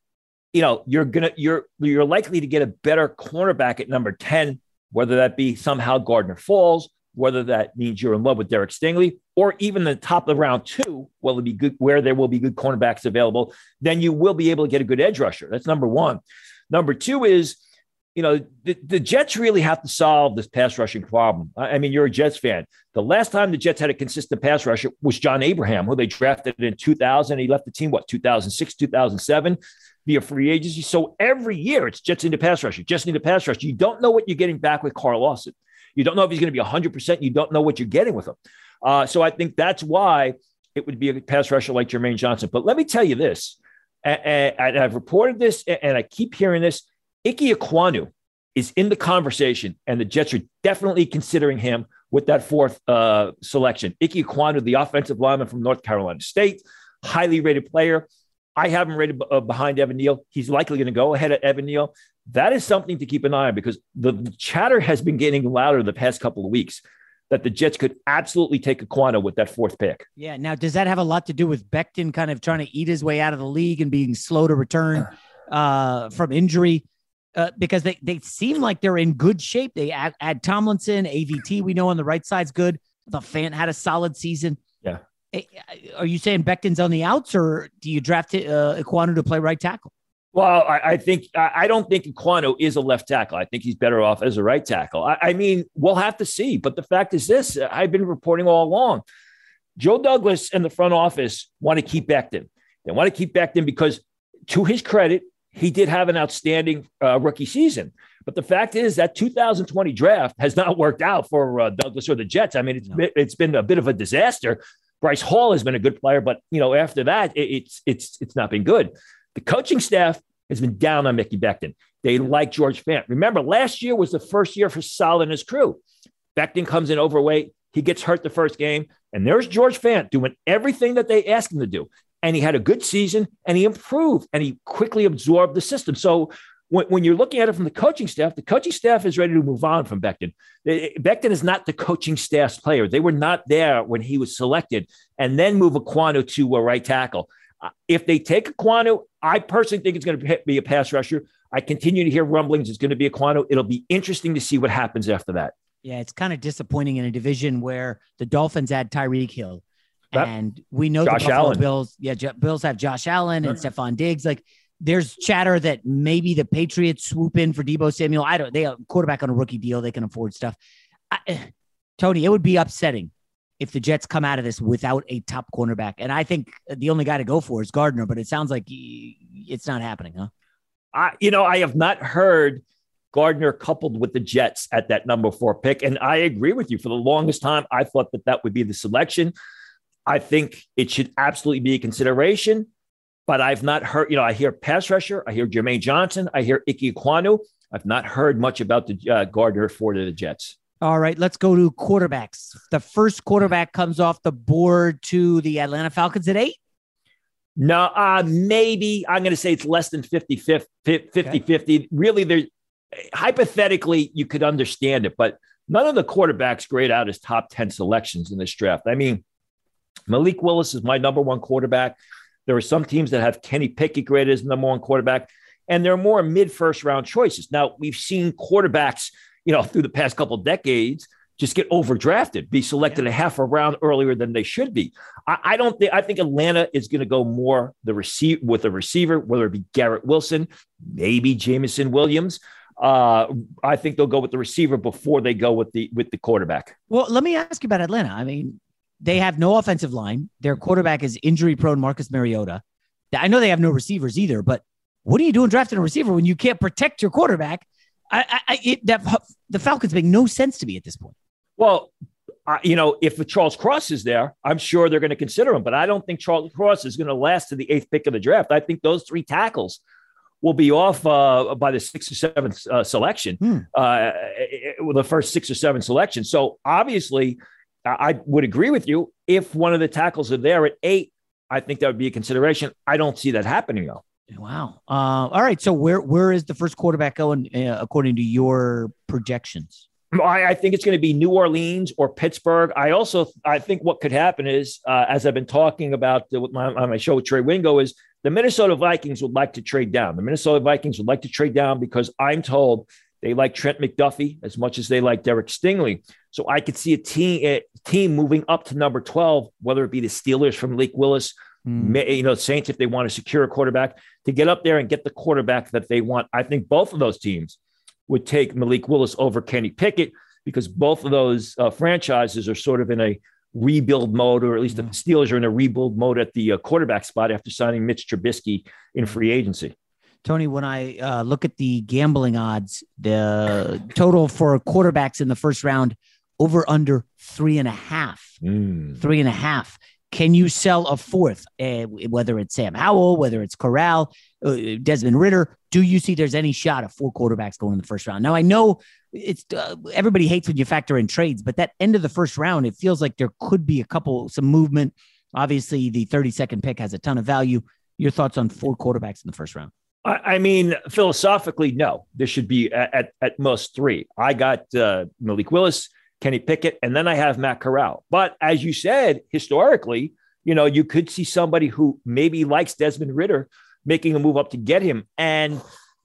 you're likely to get a better cornerback at number 10, whether that be somehow Gardner falls, whether that means you're in love with Derek Stingley, or even the top of round 2, where there will be good cornerbacks available, then you will be able to get a good edge rusher. That's number 1. Number 2 is, the Jets really have to solve this pass rushing problem. I mean, you're a Jets fan. The last time the Jets had a consistent pass rusher was John Abraham, who they drafted in 2000. He left the team, 2006, 2007, via free agency. So every year it's Jets need a pass rusher, just need a pass rusher. You don't know what you're getting back with Carl Lawson. You don't know if he's going to be 100%. You don't know what you're getting with him. So I think that's why it would be a pass rusher like Jermaine Johnson. But let me tell you this, and I've reported this, and I keep hearing this. Ike Ekwonu is in the conversation, and the Jets are definitely considering him with that 4th selection. Ike Ekwonu, the offensive lineman from North Carolina State, highly rated player. I have him rated behind Evan Neal. He's likely going to go ahead of Evan Neal. That is something to keep an eye on, because the chatter has been getting louder the past couple of weeks that the Jets could absolutely take Ekwonu with that 4th pick. Yeah. Now, does that have a lot to do with Becton kind of trying to eat his way out of the league and being slow to return from injury? Because they seem like they're in good shape. They add Tomlinson, AVT, we know on the right side's good. The Fant had a solid season. Yeah. Are you saying Becton's on the outs, or do you draft Ekwonu to play right tackle? Well, I don't think Ekwonu is a left tackle. I think he's better off as a right tackle. I mean, we'll have to see. But the fact is this, I've been reporting all along. Joe Douglas and the front office want to keep Becton. They want to keep Becton because, to his credit, he did have an outstanding rookie season. But the fact is that 2020 draft has not worked out for Douglas or the Jets. I mean, it's been a bit of a disaster. Bryce Hall has been a good player, but after that, it's not been good. The coaching staff has been down on Mickey Becton. They like George Fant. Remember, last year was the first year for Saleh and his crew. Becton comes in overweight. He gets hurt the first game, and there's George Fant doing everything that they asked him to do. And he had a good season, and he improved, and he quickly absorbed the system. So when you're looking at it from the coaching staff is ready to move on from Becton. Becton is not the coaching staff's player. They were not there when he was selected, and then move Ekwonu to a right tackle. If they take Ekwonu, I personally think it's going to be a pass rusher. I continue to hear rumblings it's going to be Ekwonu. It'll be interesting to see what happens after that. Yeah, it's kind of disappointing in a division where the Dolphins had Tyreek Hill. And we know Josh the Buffalo Allen. Bills. Yeah, Bills have Josh Allen and Stephon Diggs. Like, There's chatter that maybe the Patriots swoop in for Deebo Samuel. They have a quarterback on a rookie deal. They can afford stuff. Tony, it would be upsetting if the Jets come out of this without a top cornerback. And I think the only guy to go for is Gardner, but it sounds like it's not happening, huh? I have not heard Gardner coupled with the Jets at that number 4 pick. And I agree with you. For the longest time, I thought that would be the selection. I think it should absolutely be a consideration, but I've not heard, I hear pass rusher. I hear Jermaine Johnson. I hear Ike Ekwonu. I've not heard much about the Gardner for the Jets. All right, let's go to quarterbacks. The first quarterback comes off the board to the Atlanta Falcons at 8. No, maybe I'm going to say it's less than 50-50. Really, hypothetically, you could understand it, but none of the quarterbacks grade out as top 10 selections in this draft. I mean, Malik Willis is my number 1 quarterback. There are some teams that have Kenny Pickett graded as the number 1 quarterback, and they're more mid-first round choices. Now, we've seen quarterbacks, through the past couple of decades, just get overdrafted, be selected a half a round earlier than they should be. I think Atlanta is going to go more with a receiver, whether it be Garrett Wilson, maybe Jameson Williams. I think they'll go with the receiver before they go with the quarterback. Well, let me ask you about Atlanta. I mean, they have no offensive line. Their quarterback is injury-prone Marcus Mariota. I know they have no receivers either, but what are you doing drafting a receiver when you can't protect your quarterback? The Falcons make no sense to me at this point. Well, if Charles Cross is there, I'm sure they're going to consider him, but I don't think Charles Cross is going to last to the 8th pick of the draft. I think those 3 tackles will be off by the 6th or 7th selection, with the first 6 or 7 selections. So obviously, I would agree with you. If one of the tackles are there at 8, I think that would be a consideration. I don't see that happening, though. Wow. All right. So where is the first quarterback going according to your projections? I think it's going to be New Orleans or Pittsburgh. I think what could happen is, as I've been talking about on my show with Trey Wingo, is the Minnesota Vikings would like to trade down. The Minnesota Vikings would like to trade down because I'm told they like Trent McDuffie as much as they like Derek Stingley. So I could see a team moving up to number 12, whether it be the Steelers from Malik Willis, Saints, if they want to secure a quarterback, to get up there and get the quarterback that they want. I think both of those teams would take Malik Willis over Kenny Pickett because both of those franchises are sort of in a rebuild mode, or at least the Steelers are in a rebuild mode at the quarterback spot after signing Mitch Trubisky in free agency. Tony, when I look at the gambling odds, the total for quarterbacks in the first round, over under 3.5. 3.5. Can you sell a 4th, whether it's Sam Howell, whether it's Corral, Desmond Ridder? Do you see there's any shot of 4 quarterbacks going in the first round? Now, I know it's everybody hates when you factor in trades, but that end of the first round, it feels like there could be some movement. Obviously, the 32nd pick has a ton of value. Your thoughts on 4 quarterbacks in the first round? I mean, philosophically, no. There should be at most 3. I got Malik Willis, Kenny Pickett, and then I have Matt Corral. But as you said, historically, you could see somebody who maybe likes Desmond Ridder making a move up to get him. And,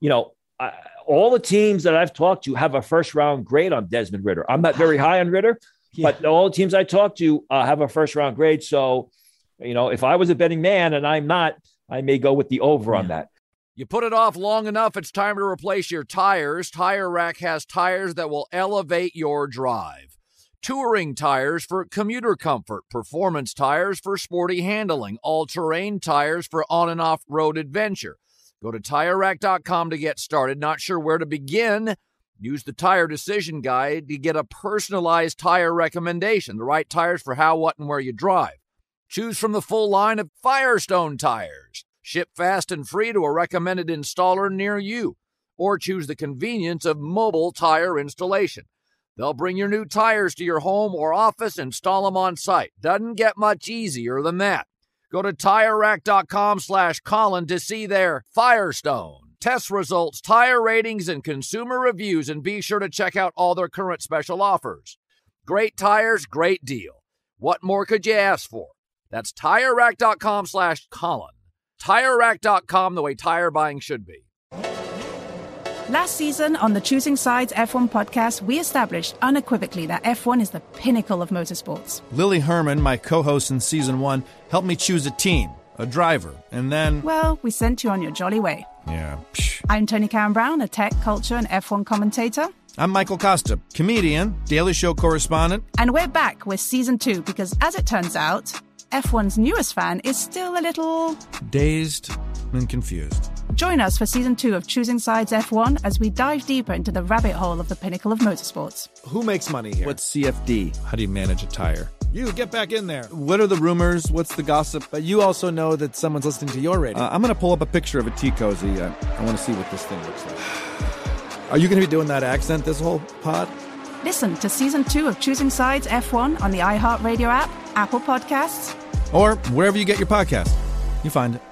all the teams that I've talked to have a first round grade on Desmond Ridder. I'm not very high on Ridder, but all the teams I talked to have a first round grade. So, if I was a betting man and I'm not, I may go with the over on that. You put it off long enough, it's time to replace your tires. Tire Rack has tires that will elevate your drive. Touring tires for commuter comfort, performance tires for sporty handling, all-terrain tires for on- and off-road adventure. Go to TireRack.com to get started. Not sure where to begin? Use the Tire Decision Guide to get a personalized tire recommendation, the right tires for how, what, and where you drive. Choose from the full line of Firestone tires. Ship fast and free to a recommended installer near you. Or choose the convenience of mobile tire installation. They'll bring your new tires to your home or office, install them on site. Doesn't get much easier than that. Go to TireRack.com/Colin to see their Firestone test results, tire ratings, and consumer reviews, and be sure to check out all their current special offers. Great tires, great deal. What more could you ask for? That's TireRack.com/Colin. TireRack.com, the way tire buying should be. Last season on the Choosing Sides F1 podcast, we established unequivocally that F1 is the pinnacle of motorsports. Lily Herman, my co-host in Season 1, helped me choose a team, a driver, and then... Well, we sent you on your jolly way. Yeah. I'm Tony Karen Brown, a tech, culture, and F1 commentator. I'm Michael Costa, comedian, Daily Show correspondent. And we're back with Season 2 because, as it turns out, F1's newest fan is still a little... dazed and confused. Join us for Season 2 of Choosing Sides F1 as we dive deeper into the rabbit hole of the pinnacle of motorsports. Who makes money here? What's CFD? How do you manage a tire? You, get back in there. What are the rumors? What's the gossip? But you also know that someone's listening to your radio. I'm going to pull up a picture of a tea cozy. I want to see what this thing looks like. Are you going to be doing that accent this whole pod? Listen to Season 2 of Choosing Sides F1 on the iHeartRadio app, Apple Podcasts, or wherever you get your podcast. You find it.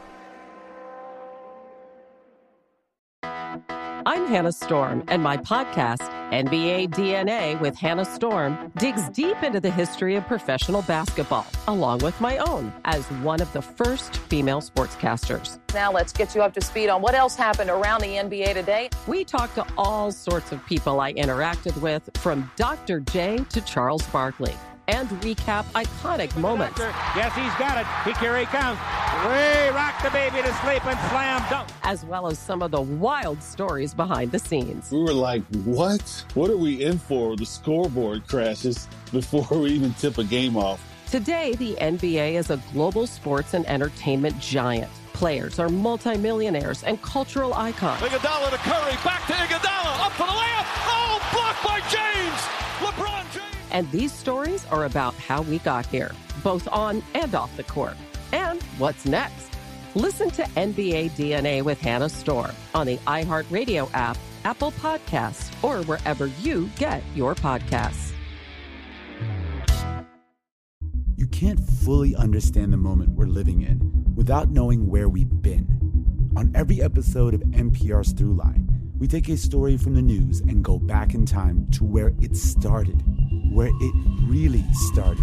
I'm Hannah Storm, and my podcast, NBA DNA with Hannah Storm, digs deep into the history of professional basketball, along with my own, as one of the first female sportscasters. Now let's get you up to speed on what else happened around the NBA today. We talk to all sorts of people I interacted with, from Dr. J to Charles Barkley, and recap iconic moments. Yes, he's got it. Here he comes. Way rock the baby to sleep and slam dunk. As well as some of the wild stories behind the scenes. We were like, what? What are we in for? The scoreboard crashes before we even tip a game off. Today, the NBA is a global sports and entertainment giant. Players are multimillionaires and cultural icons. Iguodala to Curry, back to Iguodala, up for the layup. Oh, blocked by James. LeBron James. And these stories are about how we got here, both on and off the court. And what's next? Listen to NBA DNA with Hannah Storm on the iHeartRadio app, Apple Podcasts, or wherever you get your podcasts. You can't fully understand the moment we're living in without knowing where we've been. On every episode of NPR's Throughline, we take a story from the news and go back in time to where it started, where it really started.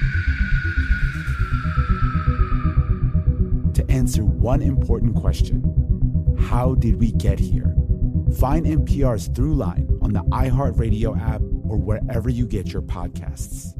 To answer one important question: how did we get here? Find NPR's Throughline on the iHeartRadio app or wherever you get your podcasts.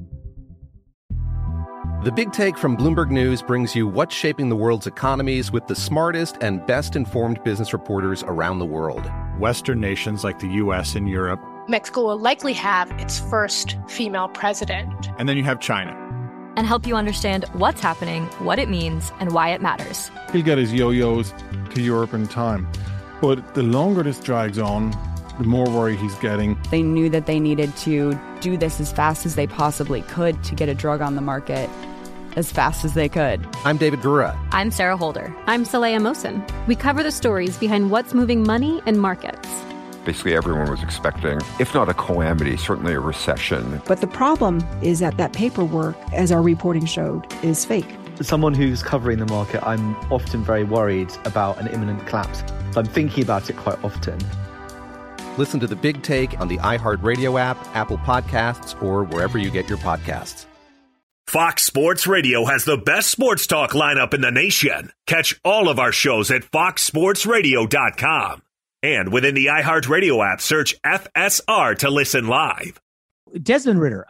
The Big Take from Bloomberg News brings you what's shaping the world's economies with the smartest and best-informed business reporters around the world. Western nations like the U.S. and Europe. Mexico will likely have its first female president. And then you have China. And help you understand what's happening, what it means, and why it matters. He'll get his yo-yos to Europe in time. But the longer this drags on, the more worry he's getting. They knew that they needed to do this as fast as they possibly could to get a drug on the market as fast as they could. I'm David Gura. I'm Sarah Holder. I'm Saleha Mohsin. We cover the stories behind what's moving money and markets. Basically, everyone was expecting, if not a calamity, certainly a recession. But the problem is that paperwork, as our reporting showed, is fake. As someone who's covering the market, I'm often very worried about an imminent collapse. So I'm thinking about it quite often. Listen to The Big Take on the iHeartRadio app, Apple Podcasts, or wherever you get your podcasts. Fox Sports Radio has the best sports talk lineup in the nation. Catch all of our shows at foxsportsradio.com. And within the iHeartRadio app, search FSR to listen live. Desmond Ridder,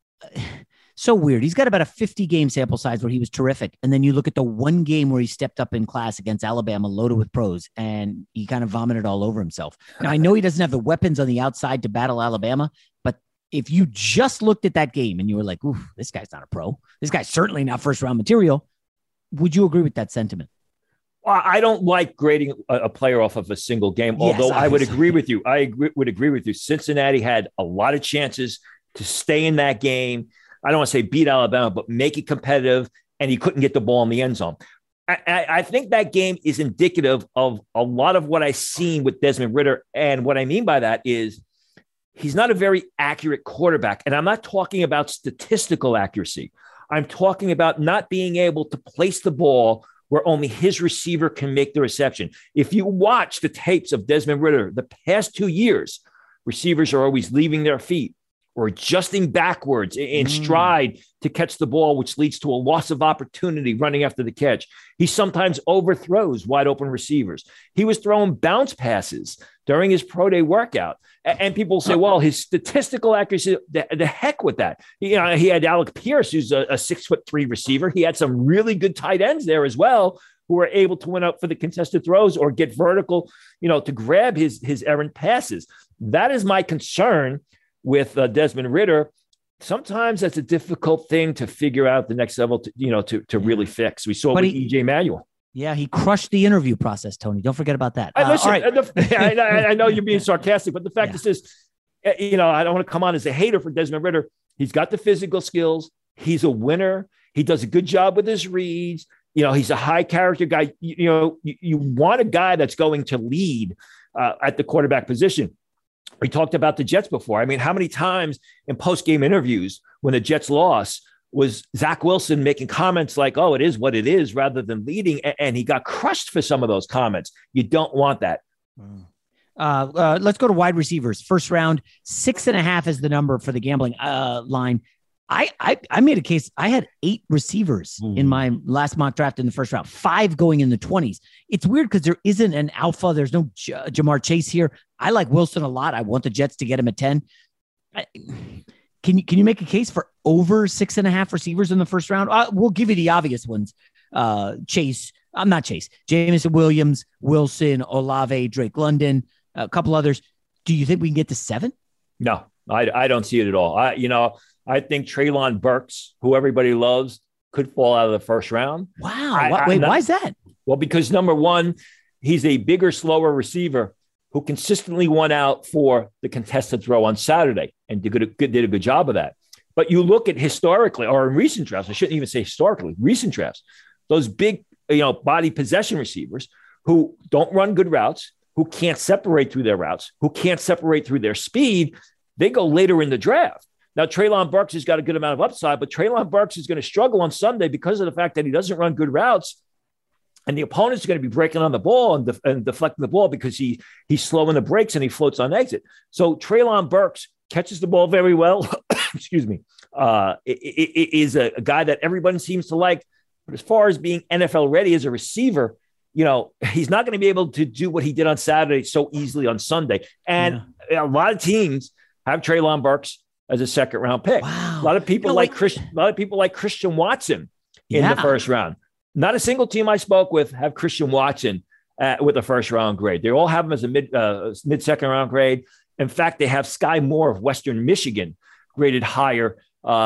so weird. He's got about a 50-game sample size where he was terrific. And then you look at the one game where he stepped up in class against Alabama, loaded with pros, and he kind of vomited all over himself. Now, I know he doesn't have the weapons on the outside to battle Alabama, but if you just looked at that game and you were like, ooh, this guy's not a pro, this guy's certainly not first-round material, would you agree with that sentiment? Well, I don't like grading a player off of a single game, although I would agree with you. Would agree with you. Cincinnati had a lot of chances to stay in that game. I don't want to say beat Alabama, but make it competitive, and he couldn't get the ball in the end zone. I think that game is indicative of a lot of what I've seen with Desmond Ridder, and what I mean by that is he's not a very accurate quarterback, and I'm not talking about statistical accuracy. I'm talking about not being able to place the ball where only his receiver can make the reception. If you watch the tapes of Desmond Ridder the past 2 years, receivers are always leaving their feet, or adjusting backwards in stride to catch the ball, which leads to a loss of opportunity running after the catch. He sometimes overthrows wide open receivers. He was throwing bounce passes during his pro day workout. And people say, well, his statistical accuracy, the heck with that. He had Alec Pierce, who's a 6'3" receiver. He had some really good tight ends there as well, who were able to win up for the contested throws or get vertical, to grab his errant passes. That is my concern with Desmond Ridder. Sometimes that's a difficult thing to figure out the next level to really fix. We saw with EJ Manuel. Yeah, he crushed the interview process, Tony. Don't forget about that. Listen, all right. I know you're being sarcastic, but the fact is, I don't want to come on as a hater for Desmond Ridder. He's got the physical skills. He's a winner. He does a good job with his reads. He's a high character guy. You want a guy that's going to lead at the quarterback position. We talked about the Jets before. I mean, how many times in post-game interviews when the Jets lost was Zach Wilson making comments like, oh, it is what it is, rather than leading, and he got crushed for some of those comments. You don't want that. Let's go to wide receivers. First round, 6.5 is the number for the gambling line. I made a case. I had 8 receivers in my last mock draft in the first round, 5 going in the 20s. It's weird because there isn't an alpha. There's no Jamar Chase here. I like Wilson a lot. I want the Jets to get him at 10. Can you make a case for over 6.5 receivers in the first round? We'll give you the obvious ones. Chase. I'm not Chase. Jameson Williams, Wilson, Olave, Drake London, a couple others. Do you think we can get to 7? No, I don't see it at all. I think Treylon Burks, who everybody loves, could fall out of the first round. Wow. Why is that? Well, because number one, he's a bigger, slower receiver who consistently won out for the contested throw on Saturday and did a good job of that. But you look at historically, or in recent drafts, I shouldn't even say historically, recent drafts, those big, body possession receivers who don't run good routes, who can't separate through their routes, who can't separate through their speed, they go later in the draft. Now, Treylon Burks has got a good amount of upside, but Treylon Burks is going to struggle on Sunday because of the fact that he doesn't run good routes. And the opponents are going to be breaking on the ball and deflecting the ball because he's slowing the brakes and he floats on exit. So Treylon Burks catches the ball very well. Excuse me. It is a guy that everyone seems to like. But as far as being NFL ready as a receiver, he's not going to be able to do what he did on Saturday so easily on Sunday. And a lot of teams have Treylon Burks as a second round pick. Wow. A lot of people like Christian Watson in the first round. Not a single team I spoke with have Christian Watson with a first round grade. They all have him as a mid second round grade. In fact, they have Sky Moore of Western Michigan graded higher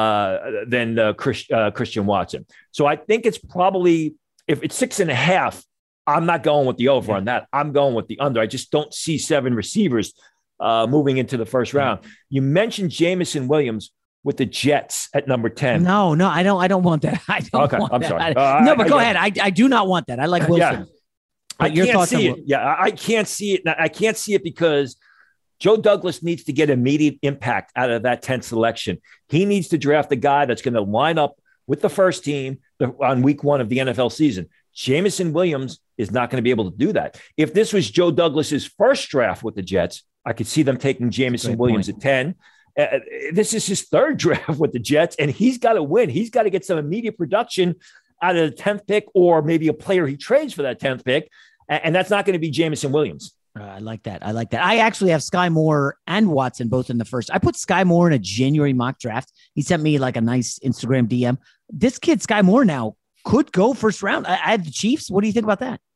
than Christian Watson. So I think it's probably, if it's 6.5, I'm not going with the over on that. I'm going with the under. I just don't see 7 receivers moving into the first round. You mentioned Jameson Williams with the Jets at number 10. No, I don't want that. I don't want that. Sorry. Go ahead. I do not want that. I like Wilson. I can't see it. I can't see it. I can't see it because Joe Douglas needs to get immediate impact out of that 10th selection. He needs to draft a guy that's going to line up with the first team on week 1 of the NFL season. Jameson Williams is not going to be able to do that. If this was Joe Douglas's first draft with the Jets, I could see them taking Jameson Williams at 10. This is his 3rd draft with the Jets, and he's got to win. He's got to get some immediate production out of the 10th pick or maybe a player he trades for that 10th pick, and that's not going to be Jameson Williams. I like that. I actually have Sky Moore and Watson both in the first. I put Sky Moore in a January mock draft. He sent me like a nice Instagram DM. This kid, Sky Moore, now could go first round. I have the Chiefs. What do you think about that?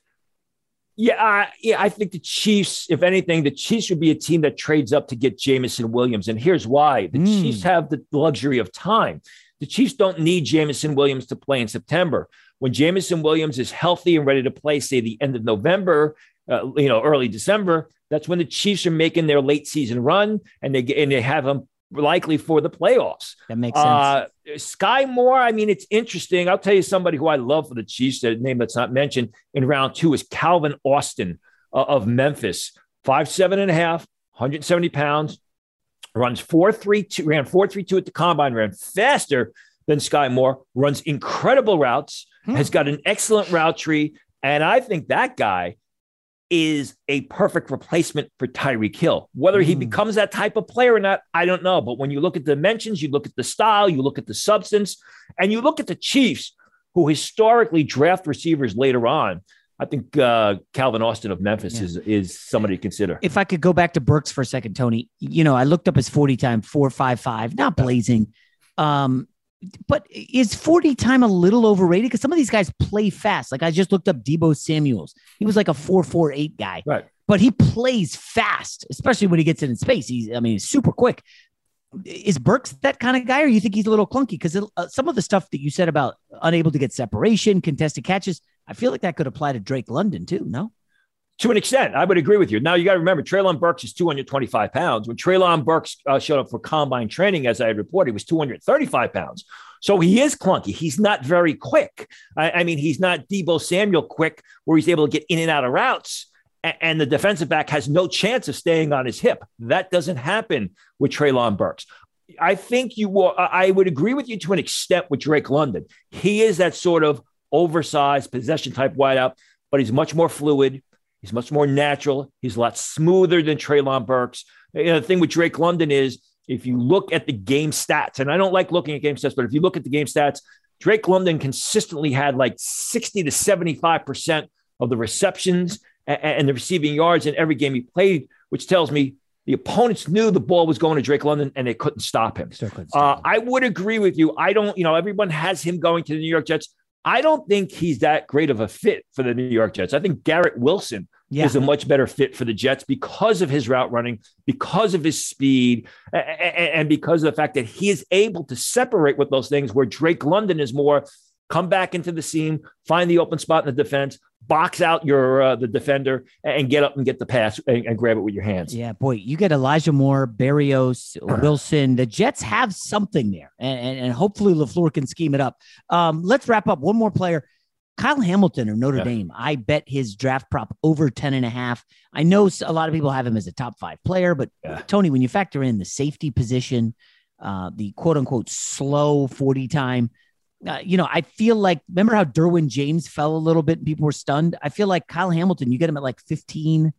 Yeah, I think the Chiefs, if anything, the Chiefs would be a team that trades up to get Jameson Williams. And here's why. The Chiefs have the luxury of time. The Chiefs don't need Jameson Williams to play in September. When Jameson Williams is healthy and ready to play, say the end of November, early December, that's when the Chiefs are making their late season run, and they have them likely for the playoffs. That makes sense. Sky Moore, I mean, it's interesting. I'll tell you somebody who I love for the Chiefs, a name that's not mentioned in round 2 is Calvin Austin of Memphis. 5'7.5", 170 pounds, runs 4.32, ran 4.32 at the combine, ran faster than Sky Moore, runs incredible routes, has got an excellent route tree. And I think that guy is a perfect replacement for Tyreek Hill. Whether he becomes that type of player or not, I don't know. But when you look at the dimensions, you look at the style, you look at the substance, and you look at the Chiefs, who historically draft receivers later on, I think Calvin Austin of Memphis is somebody to consider. If I could go back to Burks for a second, Tony, I looked up his 40 time, 4.55, not blazing. But is 40 time a little overrated? Because some of these guys play fast. Like I just looked up Deebo Samuels. He was like a 4.48 guy, right? But he plays fast, especially when he gets in space. He's super quick. Is Burks that kind of guy, or you think he's a little clunky? Because some of the stuff that you said about unable to get separation, contested catches, I feel like that could apply to Drake London too, no? To an extent, I would agree with you. Now, you got to remember, Treylon Burks is 225 pounds. When Treylon Burks showed up for combine training, as I had reported, he was 235 pounds. So he is clunky. He's not very quick. He's not Deebo Samuel quick, where he's able to get in and out of routes, and the defensive back has no chance of staying on his hip. That doesn't happen with Treylon Burks. I think I would agree with you to an extent with Drake London. He is that sort of oversized possession type wideout, but he's much more fluid. He's much more natural. He's a lot smoother than Treylon Burks. The thing with Drake London is, if you look at the game stats, and I don't like looking at game stats, but if you look at the game stats, Drake London consistently had like 60 to 75% of the receptions and the receiving yards in every game he played, which tells me the opponents knew the ball was going to Drake London and they couldn't stop him. I would agree with you. Everyone has him going to the New York Jets. I don't think he's that great of a fit for the New York Jets. I think Garrett Wilson is a much better fit for the Jets because of his route running, because of his speed, and because of the fact that he is able to separate with those things, where Drake London is more come back into the seam, find the open spot in the defense, box out the defender, and get up and get the pass and grab it with your hands. Yeah, boy, you get Elijah Moore, Berrios, Wilson. The Jets have something there, and hopefully LaFleur can scheme it up. Let's wrap up. One more player, Kyle Hamilton of Notre Dame. I bet his draft prop over 10.5. I know a lot of people have him as a top 5 player, but Tony, when you factor in the safety position, the quote unquote slow 40 time, I feel like, remember how Derwin James fell a little bit and people were stunned? I feel like Kyle Hamilton, you get him at like 15,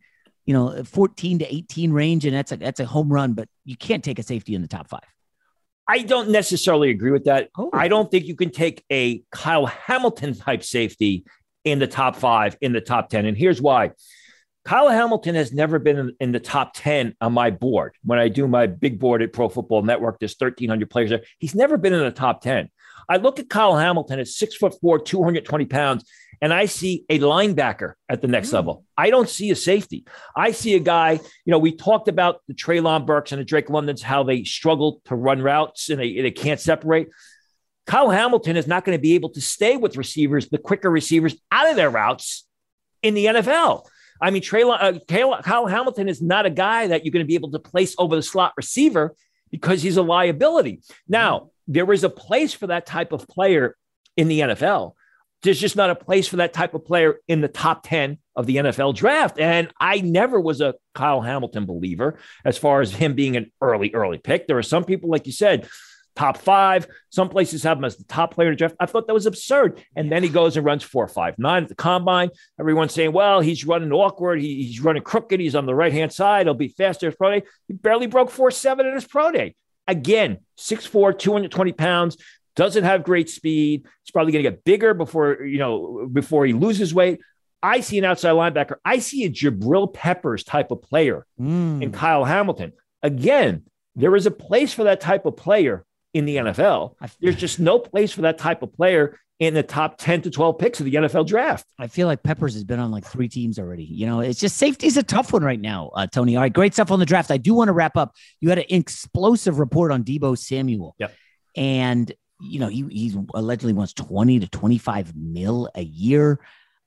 14 to 18 range, and that's a home run, but you can't take a safety in the top 5. I don't necessarily agree with that. I don't think you can take a Kyle Hamilton type safety in the top 5, in the top 10. And here's why. Kyle Hamilton has never been in the top 10 on my board. When I do my big board at Pro Football Network, there's 1,300 players there. He's never been in the top 10. I look at Kyle Hamilton at 6'4", 220 pounds, and I see a linebacker at the next level. I don't see a safety. I see a guy, we talked about the Treylon Burks and the Drake Londons, how they struggle to run routes and they can't separate. Kyle Hamilton is not going to be able to stay with receivers, the quicker receivers, out of their routes in the NFL. I mean, Kyle Hamilton is not a guy that you're going to be able to place over the slot receiver because he's a liability. Now, there is a place for that type of player in the NFL. There's just not a place for that type of player in the top 10 of the NFL draft. And I never was a Kyle Hamilton believer as far as him being an early pick. There are some people, like you said, top 5. Some places have him as the top player in the draft. I thought that was absurd. And then he goes and runs 4.59 at the combine. Everyone's saying, well, he's running awkward. He's running crooked. He's on the right-hand side. He'll be faster at pro day. He barely broke 4.7 at his pro day. Again, 6'4", 220 pounds, doesn't have great speed. He's probably going to get bigger before he loses weight. I see an outside linebacker. I see a Jabril Peppers type of player in Kyle Hamilton. Again, there is a place for that type of player in the NFL. There's just no place for that type of player in the top 10 to 12 picks of the NFL draft. I feel like Peppers has been on like 3 teams already. It's just safety is a tough one right now, Tony. All right, great stuff on the draft. I do want to wrap up. You had an explosive report on Deebo Samuel. Yep. And, he allegedly wants 20 to 25 mil a year.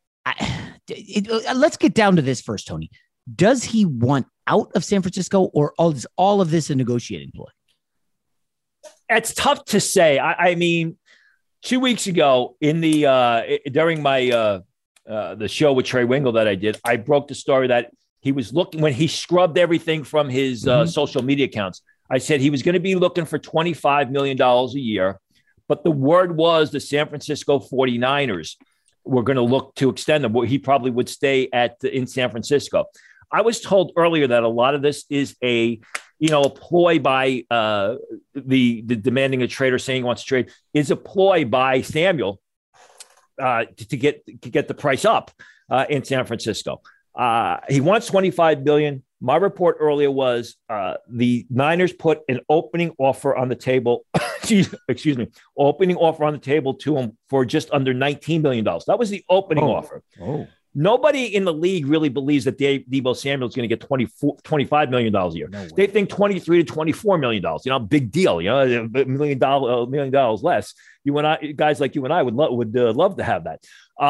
Let's get down to this first, Tony. Does he want out of San Francisco, or is all of this a negotiating ploy? It's tough to say. I mean, 2 weeks ago during my the show with Trey Wingle that I did, I broke the story that he was looking, when he scrubbed everything from his social media accounts. I said he was going to be looking for $25 million a year, but the word was the San Francisco 49ers were going to look to extend him. He probably would stay in San Francisco. I was told earlier that a lot of this is a ploy by the demanding a trade or saying he wants to trade is a ploy by Samuel to get the price up in San Francisco. He wants $25 billion. My report earlier was the Niners put an opening offer on the table. Opening offer on the table to him for just under $19 million. That was the opening offer. Oh. Nobody in the league really believes that Deebo Samuel is going to get $25 million a year. No, they think $23 to $24 million. Big deal. $1 million less. Guys like you and I would love to have that.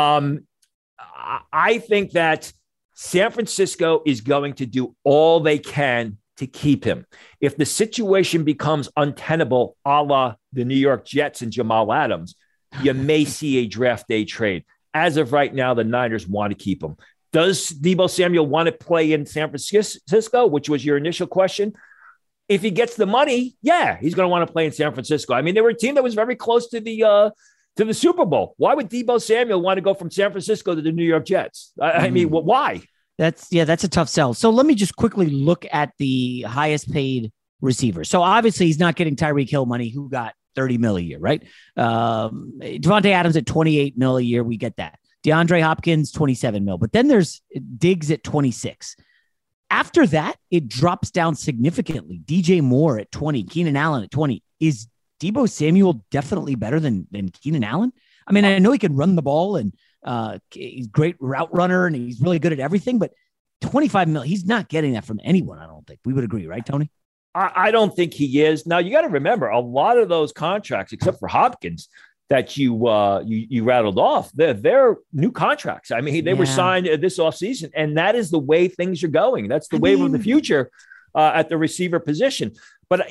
I think that San Francisco is going to do all they can to keep him. If the situation becomes untenable, a la the New York Jets and Jamal Adams, you may see a draft day trade. As of right now, the Niners want to keep him. Does Deebo Samuel want to play in San Francisco, which was your initial question? If he gets the money, yeah, he's going to want to play in San Francisco. I mean, they were a team that was very close to the Super Bowl. Why would Deebo Samuel want to go from San Francisco to the New York Jets? I mean, why? That's a tough sell. So let me just quickly look at the highest paid receiver. So obviously he's not getting Tyreek Hill money, who got $30 million a year, right? Devontae Adams at $28 million a year. We get that. DeAndre Hopkins, $27 million. But then there's Diggs at $26 million. After that, it drops down significantly. DJ Moore at $20 million, Keenan Allen at $20 million. Is Deebo Samuel definitely better than Keenan Allen? I mean, I know he can run the ball and he's a great route runner and he's really good at everything, but $25 million, he's not getting that from anyone, I don't think. We would agree, right, Tony? I don't think he is. Now, you got to remember, a lot of those contracts, except for Hopkins, that you rattled off, they're new contracts. I mean, they were signed this offseason, and that is the way things are going. That's the wave of the future at the receiver position. But,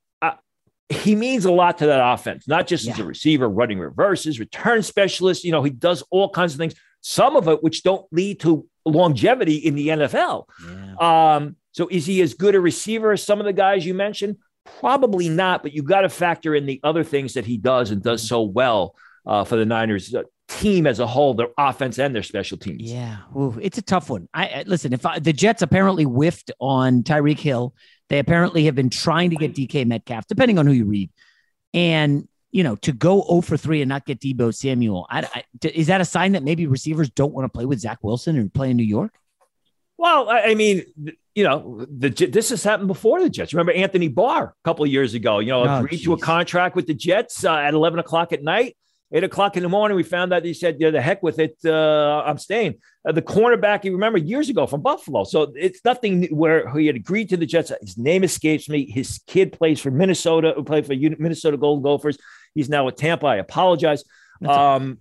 he means a lot to that offense, not just as a receiver, running reverses, return specialist. He does all kinds of things, some of it which don't lead to longevity in the NFL. Yeah. So is he as good a receiver as some of the guys you mentioned? Probably not, but you've got to factor in the other things that he does and does so well for the Niners team as a whole, their offense and their special teams. Yeah. Ooh, it's a tough one. Listen, the Jets apparently whiffed on Tyreek Hill. They apparently have been trying to get DK Metcalf, depending on who you read. And, to go 0 for 3 and not get Deebo Samuel, is that a sign that maybe receivers don't want to play with Zach Wilson and play in New York? Well, I mean, this has happened before the Jets. Remember Anthony Barr a couple of years ago, agreed to a contract with the Jets at 11 o'clock at night. 8 o'clock in the morning, we found out he said, the heck with it, I'm staying. The cornerback, you remember, years ago from Buffalo. So it's nothing where he had agreed to the Jets. His name escapes me. His kid plays for Minnesota, who played for Minnesota Golden Gophers. He's now with Tampa. I apologize. Agreed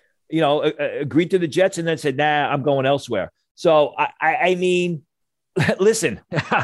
to the Jets and then said, nah, I'm going elsewhere. So, I mean, listen,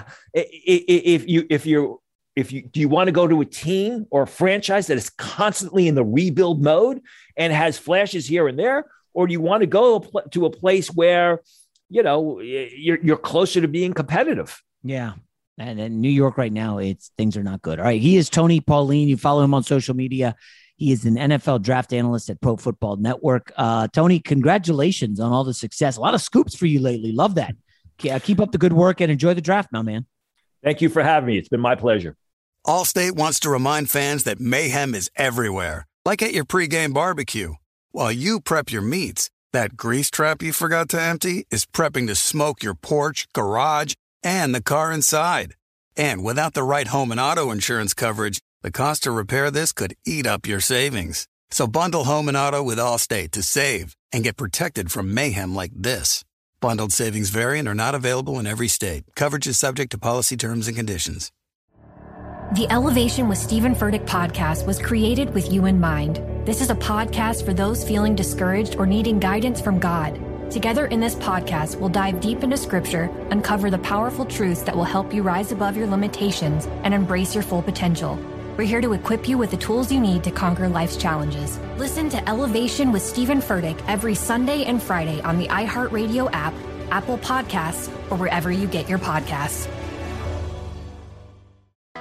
do you want to go to a team or a franchise that is constantly in the rebuild mode and has flashes here and there? Or do you want to go to a place where, you're closer to being competitive? Yeah. And in New York right now, things are not good. All right. He is Tony Pauline. You follow him on social media. He is an NFL draft analyst at Pro Football Network. Tony, congratulations on all the success. A lot of scoops for you lately. Love that. Keep up the good work and enjoy the draft, my man. Thank you for having me. It's been my pleasure. Allstate wants to remind fans that mayhem is everywhere, like at your pregame barbecue. While you prep your meats, that grease trap you forgot to empty is prepping to smoke your porch, garage, and the car inside. And without the right home and auto insurance coverage, the cost to repair this could eat up your savings. So bundle home and auto with Allstate to save and get protected from mayhem like this. Bundled savings vary and are not available in every state. Coverage is subject to policy terms and conditions. The Elevation with Stephen Furtick podcast was created with you in mind. This is a podcast for those feeling discouraged or needing guidance from God. Together in this podcast, we'll dive deep into Scripture, uncover the powerful truths that will help you rise above your limitations and embrace your full potential. We're here to equip you with the tools you need to conquer life's challenges. Listen to Elevation with Stephen Furtick every Sunday and Friday on the iHeartRadio app, Apple Podcasts, or wherever you get your podcasts. I'm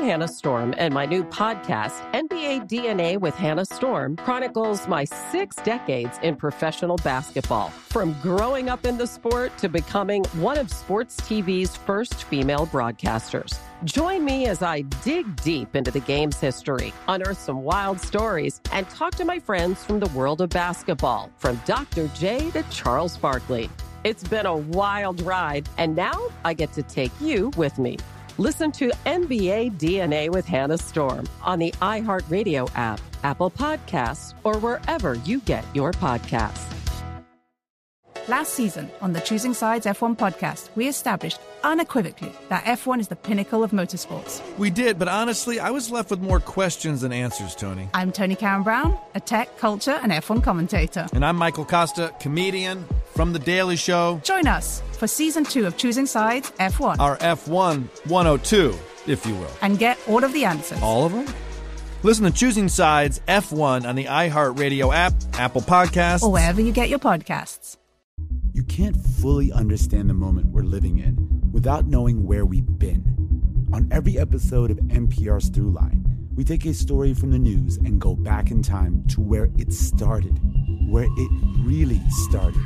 Hannah Storm, and my new podcast, NBA DNA with Hannah Storm, chronicles my 6 decades in professional basketball, from growing up in the sport to becoming one of sports TV's first female broadcasters. Join me as I dig deep into the game's history, unearth some wild stories, and talk to my friends from the world of basketball, from Dr. J to Charles Barkley. It's been a wild ride, and now I get to take you with me. Listen to NBA DNA with Hannah Storm on the iHeartRadio app, Apple Podcasts, or wherever you get your podcasts. Last season on the Choosing Sides F1 podcast, we established unequivocally that F1 is the pinnacle of motorsports. We did, but honestly, I was left with more questions than answers, Tony. I'm Tony Karen Brown, a tech, culture, and F1 commentator. And I'm Michael Costa, comedian from The Daily Show. Join us for Season 2 of Choosing Sides F1. Our F1 102, if you will. And get all of the answers. All of them? Listen to Choosing Sides F1 on the iHeartRadio app, Apple Podcasts, or wherever you get your podcasts. You can't fully understand the moment we're living in without knowing where we've been. On every episode of NPR's Throughline, we take a story from the news and go back in time to where it started, where it really started.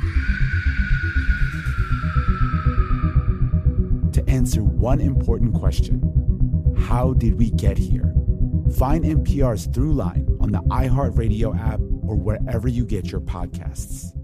To answer one important question: how did we get here? Find NPR's Throughline on the iHeartRadio app or wherever you get your podcasts.